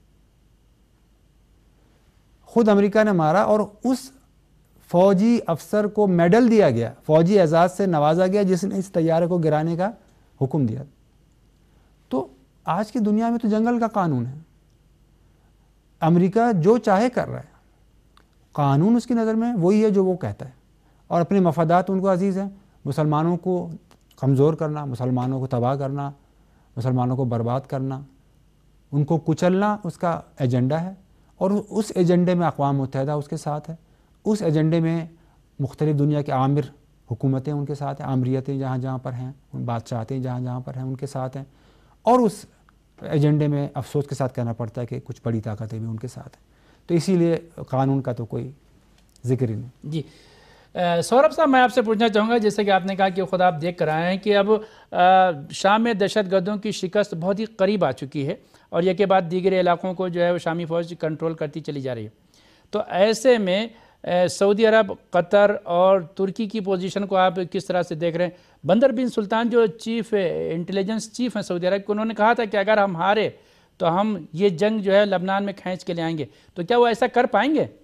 خود امریکہ نے مارا، اور اس فوجی افسر کو میڈل دیا گیا، فوجی اعزاز سے نوازا گیا جس نے اس طیارے کو گرانے کا حکم دیا۔ تو آج کی دنیا میں تو جنگل کا قانون ہے، امریکہ جو چاہے کر رہا ہے، قانون اس کی نظر میں وہی ہے جو وہ کہتا ہے، اور اپنے مفادات ان کو عزیز ہیں۔ مسلمانوں کو کمزور کرنا، مسلمانوں کو تباہ کرنا، مسلمانوں کو برباد کرنا، ان کو کچلنا اس کا ایجنڈا ہے، اور اس ایجنڈے میں اقوام متحدہ اس کے ساتھ ہے، اس ایجنڈے میں مختلف دنیا کے عامر حکومتیں ان کے ساتھ ہیں، آمریتیں جہاں جہاں پر ہیں، بادشاہتیں جہاں جہاں پر ہیں ان کے ساتھ ہیں، اور اس ایجنڈے میں افسوس کے ساتھ کہنا پڑتا ہے کہ کچھ بڑی طاقتیں بھی ان کے ساتھ ہیں۔ تو اسی لیے قانون کا تو کوئی ذکر ہی نہیں۔ جی سوربھ صاحب، میں آپ سے پوچھنا چاہوں گا، جیسے کہ آپ نے کہا کہ خود آپ دیکھ کر آئے ہیں کہ اب شام میں دہشت گردوں کی شکست بہت ہی قریب آ چکی ہے، اور یہ کے بعد دیگر علاقوں کو جو ہے وہ شامی فوج کنٹرول کرتی چلی جا رہی ہے۔ تو ایسے میں سعودی عرب، قطر اور ترکی کی پوزیشن کو آپ کس طرح سے دیکھ رہے ہیں؟ بندر بن سلطان جو چیف انٹیلیجنس چیف ہیں سعودی عرب کے، انہوں نے کہا تھا کہ اگر ہم ہارے تو ہم یہ جنگ جو ہے لبنان میں کھینچ کے لے آئیں گے، تو کیا وہ ایسا کر پائیں گے؟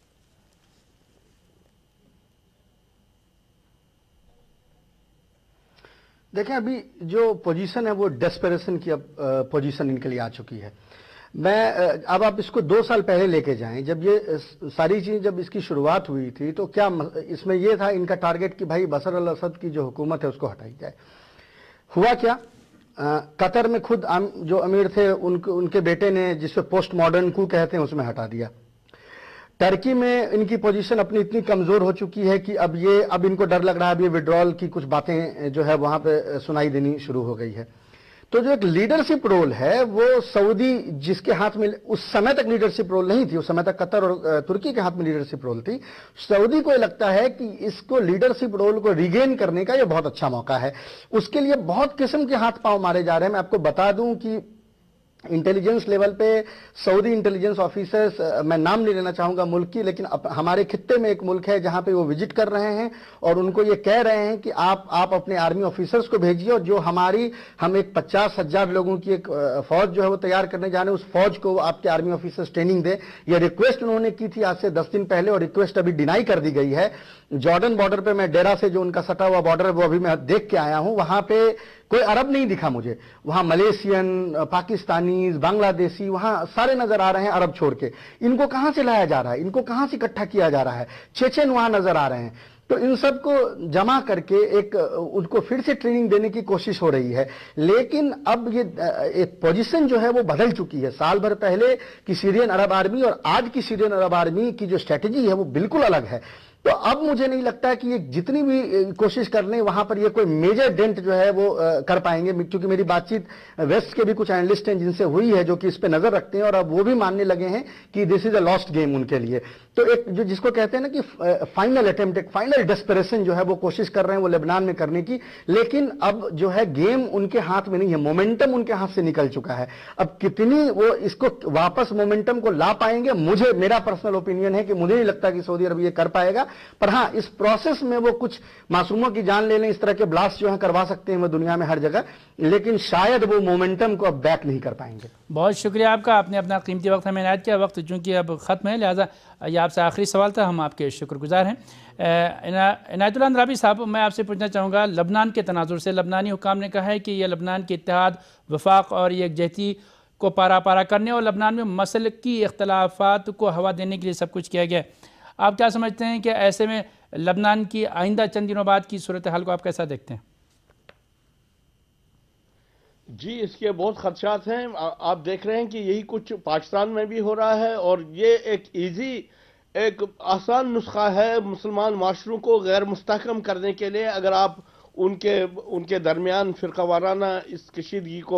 دیکھیں، ابھی جو پوزیشن ہے وہ ڈیسپریشن کی اب پوزیشن ان کے لیے آ چکی ہے۔ اب آپ اس کو 2 سال پہلے لے کے جائیں، جب یہ ساری چیز جب اس کی شروعات ہوئی تھی تو کیا اس میں یہ تھا ان کا ٹارگٹ کہ بھائی بشر الاسد کی جو حکومت ہے اس کو ہٹائی جائے۔ ہوا کیا؟ قطر میں خود جو امیر تھے ان کے بیٹے نے، جس پہ پوسٹ ماڈرن کو کہتے ہیں، اس میں ہٹا دیا۔ ٹرکی میں ان کی پوزیشن اپنی اتنی کمزور ہو چکی ہے کہ اب ان کو ڈر لگ رہا ہے، اب یہ وڈرال کی کچھ باتیں جو ہے وہاں پہ سنائی دینی شروع ہو گئی ہے۔ تو جو ایک لیڈرشپ رول ہے وہ سعودی، جس کے ہاتھ میں اس سمے تک لیڈرشپ رول نہیں تھی، اس سمے تک قطر اور ترکی کے ہاتھ میں لیڈرشپ رول تھی، سعودی کو لگتا ہے کہ اس کو لیڈرشپ رول کو ریگین کرنے کا یہ بہت اچھا موقع ہے۔ اس کے لیے بہت قسم کے ہاتھ پاؤں مارے جا رہے ہیں۔ میں آپ کو بتا دوں کہ انٹیلیجنس لیول پہ سعودی انٹیلیجنس آفیسرز، میں نام نہیں لینا چاہوں گا ملک کی، لیکن ہمارے خطے میں ایک ملک ہے جہاں پہ وہ وزٹ کر رہے ہیں اور ان کو یہ کہہ رہے ہیں کہ آپ اپنے آرمی آفیسرز کو بھیجیے، اور جو ہم ایک 50,000 لوگوں کی ایک فوج جو ہے وہ تیار کرنے جا رہے ہیں، اس فوج کو آپ کے آرمی آفیسرز ٹریننگ دیں۔ یہ ریکویسٹ انہوں نے کی تھی آج سے 10 دن پہلے، اور ریکویسٹ ابھی ڈینائی کر دی گئی ہے۔ جارڈن بارڈر پہ میں ڈیرا سے جو ان کا سٹا ہوا بارڈر ہے وہ ابھی میں دیکھ کے آیا ہوں، وہاں پہ کوئی عرب نہیں دکھا مجھے، وہاں ملیشین، پاکستانیز، بنگلہ دیشی وہاں سارے نظر آ رہے ہیں عرب چھوڑ کے۔ ان کو کہاں سے لایا جا رہا ہے؟ ان کو کہاں سے اکٹھا کیا جا رہا ہے؟ چیچن وہاں نظر آ رہے ہیں۔ تو ان سب کو جمع کر کے ان کو پھر سے ٹریننگ دینے کی کوشش ہو رہی ہے، لیکن اب یہ ایک پوزیشن جو ہے وہ بدل چکی ہے۔ سال بھر پہلے کی سیرین عرب آرمی اور آج کی سیرین عرب آرمی کی جو اسٹریٹجی ہے وہ بالکل الگ ہے۔ تو اب مجھے نہیں لگتا کہ یہ جتنی بھی کوشش کر لیں وہاں پر یہ کوئی میجر ڈینٹ جو ہے وہ کر پائیں گے، کیونکہ میری بات چیت ویسٹ کے بھی کچھ اینالسٹ ہیں جن سے ہوئی ہے جو کہ اس پہ نظر رکھتے ہیں، اور اب وہ بھی ماننے لگے ہیں کہ دس از اے لاسٹ گیم ان کے لیے۔ تو ایک جو جس کو کہتے ہیں نا کہ فائنل اٹیمپٹ، ایک فائنل ڈیسپریشن جو ہے وہ کوشش کر رہے ہیں وہ لبنان میں کرنے کی، لیکن اب جو ہے گیم ان کے ہاتھ میں نہیں ہے، مومنٹم ان کے ہاتھ سے نکل چکا ہے۔ اب کتنی وہ اس کو واپس مومنٹم کو لا پائیں گے، میرا پرسنل اوپینین ہے کہ مجھے نہیں لگتا کہ سعودی عرب یہ کر پائے گا، پر ہاں اس پروسیس میں وہ کچھ معصوموں کی جان لے لیں، اس طرح کے بلاسٹ جو ہیں کروا سکتے ہیں وہ دنیا میں ہر جگہ، لیکن شاید وہ مومنٹم کو اب بیک نہیں کر پائیں گے۔ بہت شکریہ آپ کا، آپ نے اپنا قیمتی وقت ہمیں عنایت کیا۔ وقت چونکہ اب ختم ہے، لہٰذا یہ آپ سے آخری سوال تھا، ہم آپ کے شکر گزار ہیں۔ عنایت اللہ اندرابی صاحب، میں آپ سے پوچھنا چاہوں گا، لبنان کے تناظر سے لبنانی حکام نے کہا ہے کہ یہ لبنان کے اتحاد، وفاق اور یکجہتی کو پارا پارا کرنے اور لبنان میں مسلکی اختلافات کو ہوا دینے کے لیے سب کچھ کیا گیا ہے۔ آپ کیا سمجھتے ہیں کہ ایسے میں لبنان کی آئندہ چند دنوں بعد کی صورتحال کو آپ کیسا دیکھتے ہیں؟ جی، اس کے بہت خدشات ہیں۔ آپ دیکھ رہے ہیں کہ یہی کچھ پاکستان میں بھی ہو رہا ہے، اور یہ ایک آسان نسخہ ہے مسلمان معاشروں کو غیر مستحکم کرنے کے لیے۔ اگر آپ ان کے درمیان فرقہ وارانہ اس کشیدگی کو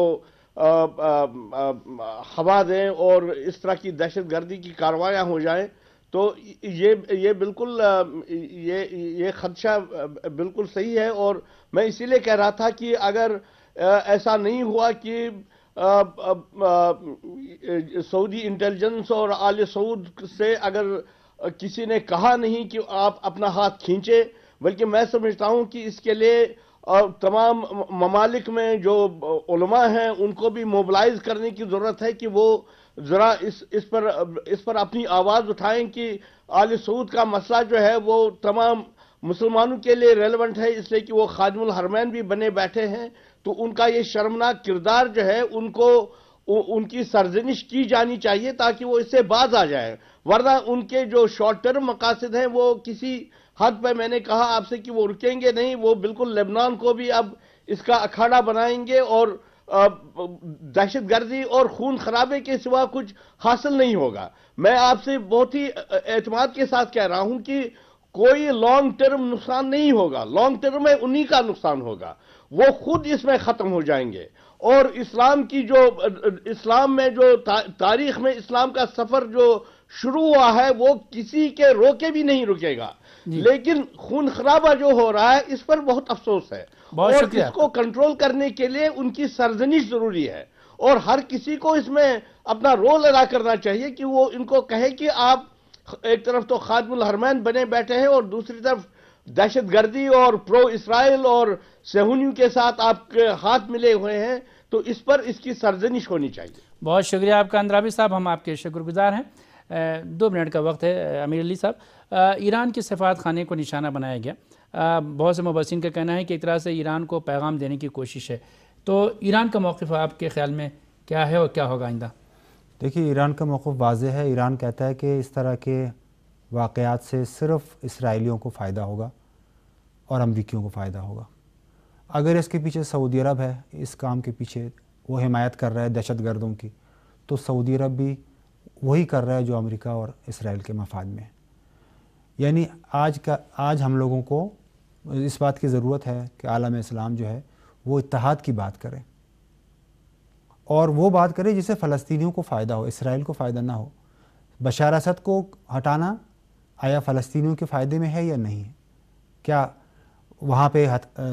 ہوا دیں اور اس طرح کی دہشت گردی کی کارروائیاں ہو جائیں، تو یہ بالکل یہ خدشہ بالکل صحیح ہے۔ اور میں اسی لیے کہہ رہا تھا کہ اگر ایسا نہیں ہوا کہ سعودی انٹیلیجنس اور آل سعود سے اگر کسی نے کہا نہیں کہ آپ اپنا ہاتھ کھینچے، بلکہ میں سمجھتا ہوں کہ اس کے لیے تمام ممالک میں جو علماء ہیں ان کو بھی موبلائز کرنے کی ضرورت ہے کہ وہ ذرا اس پر اپنی آواز اٹھائیں کہ آل سعود کا مسئلہ جو ہے وہ تمام مسلمانوں کے لیے ریلیونٹ ہے، اس لیے کہ وہ خادم الحرمین بھی بنے بیٹھے ہیں۔ تو ان کا یہ شرمناک کردار جو ہے ان کی سرزنش کی جانی چاہیے تاکہ وہ اس سے باز آ جائیں، ورنہ ان کے جو شارٹ ٹرم مقاصد ہیں وہ کسی حد پہ، میں نے کہا آپ سے کہ وہ رکیں گے نہیں، وہ بالکل لبنان کو بھی اب اس کا اکھاڑا بنائیں گے، اور دہشت گردی اور خون خرابے کے سوا کچھ حاصل نہیں ہوگا۔ میں آپ سے بہت ہی اعتماد کے ساتھ کہہ رہا ہوں کہ کوئی لانگ ٹرم نقصان نہیں ہوگا، لانگ ٹرم میں انہی کا نقصان ہوگا، وہ خود اس میں ختم ہو جائیں گے۔ اور اسلام میں جو تاریخ میں اسلام کا سفر جو شروع ہوا ہے وہ کسی کے روکے بھی نہیں رکے گا، لیکن خون خرابہ جو ہو رہا ہے اس پر بہت افسوس ہے، اور اس کو کنٹرول کرنے کے لیے ان کی سرزنش ضروری ہے، اور ہر کسی کو اس میں اپنا رول ادا کرنا چاہیے کہ وہ ان کو کہے کہ آپ ایک طرف تو خادم الحرمین بنے بیٹھے ہیں اور دوسری طرف دہشت گردی اور پرو اسرائیل اور صہیونیوں کے ساتھ آپ کے ہاتھ ملے ہوئے ہیں، تو اس پر اس کی سرزنش ہونی چاہیے۔ بہت شکریہ آپ کا اندرابی صاحب، ہم آپ کے شکر گزار ہیں۔ 2 منٹ کا وقت ہے امیر علی صاحب۔ ایران کے سفارت خانے کو نشانہ بنایا گیا، بہت سے مبصرین کا کہنا ہے کہ ایک طرح سے ایران کو پیغام دینے کی کوشش ہے، تو ایران کا موقف آپ کے خیال میں کیا ہے اور کیا ہوگا آئندہ؟ دیکھیے، ایران کا موقف واضح ہے۔ ایران کہتا ہے کہ اس طرح کے واقعات سے صرف اسرائیلیوں کو فائدہ ہوگا اور امریکیوں کو فائدہ ہوگا۔ اگر اس کے پیچھے سعودی عرب ہے، اس کام کے پیچھے وہ حمایت کر رہا ہے دہشت گردوں کی، تو سعودی عرب بھی وہی کر رہا ہے جو امریکہ اور اسرائیل کے مفاد میں ہے۔ یعنی آج ہم لوگوں کو اس بات کی ضرورت ہے کہ عالم اسلام جو ہے وہ اتحاد کی بات کرے، اور وہ بات کرے جس سے فلسطینیوں کو فائدہ ہو، اسرائیل کو فائدہ نہ ہو۔ بشار اسد کو ہٹانا آیا فلسطینیوں کے فائدے میں ہے یا نہیں ہے؟ کیا وہاں پہ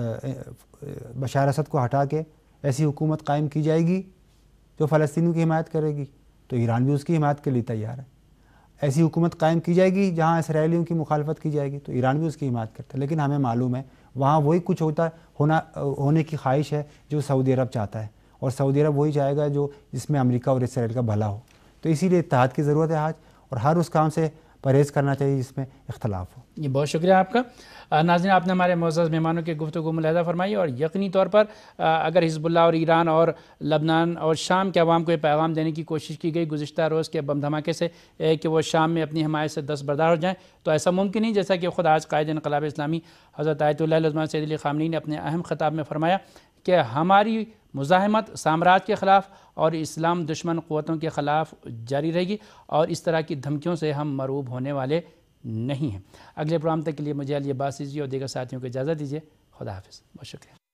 بشار اسد کو ہٹا کے ایسی حکومت قائم کی جائے گی جو فلسطینیوں کی حمایت کرے گی؟ تو ایران بھی اس کی حمایت کے لیے تیار ہے۔ ایسی حکومت قائم کی جائے گی جہاں اسرائیلیوں کی مخالفت کی جائے گی، تو ایران بھی اس کی حمایت کرتا ہے۔ لیکن ہمیں معلوم ہے وہاں وہی کچھ ہونے کی خواہش ہے جو سعودی عرب چاہتا ہے، اور سعودی عرب وہی چاہے گا جس میں امریکہ اور اسرائیل کا بھلا ہو۔ تو اسی لیے اتحاد کی ضرورت ہے آج، اور ہر اس کام سے پرہیز کرنا چاہیے جس میں اختلاف ہو۔ یہ بہت شکریہ آپ کا۔ ناظرین، آپ نے ہمارے معزز مہمانوں کے گفتگو ملاحظہ فرمائی، اور یقینی طور پر اگر حزب اللہ اور ایران اور لبنان اور شام کے عوام کو یہ پیغام دینے کی کوشش کی گئی گزشتہ روز کے بم دھماکے سے کہ وہ شام میں اپنی حمایت سے دستبردار ہو جائیں، تو ایسا ممکن نہیں، جیسا کہ خود آج قائد انقلاب اسلامی حضرت آیت اللہ العظمہ سید علی خامنئی نے اپنے اہم خطاب میں فرمایا کہ ہماری مزاحمت سامراج کے خلاف اور اسلام دشمن قوتوں کے خلاف جاری رہے گی، اور اس طرح کی دھمکیوں سے ہم مرعوب ہونے والے نہیں ہیں۔ اگلے پروگرام تک کے لیے مجھے علی عباس اور دیگر ساتھیوں کو اجازت دیجیے۔ خدا حافظ، بہت شکریہ۔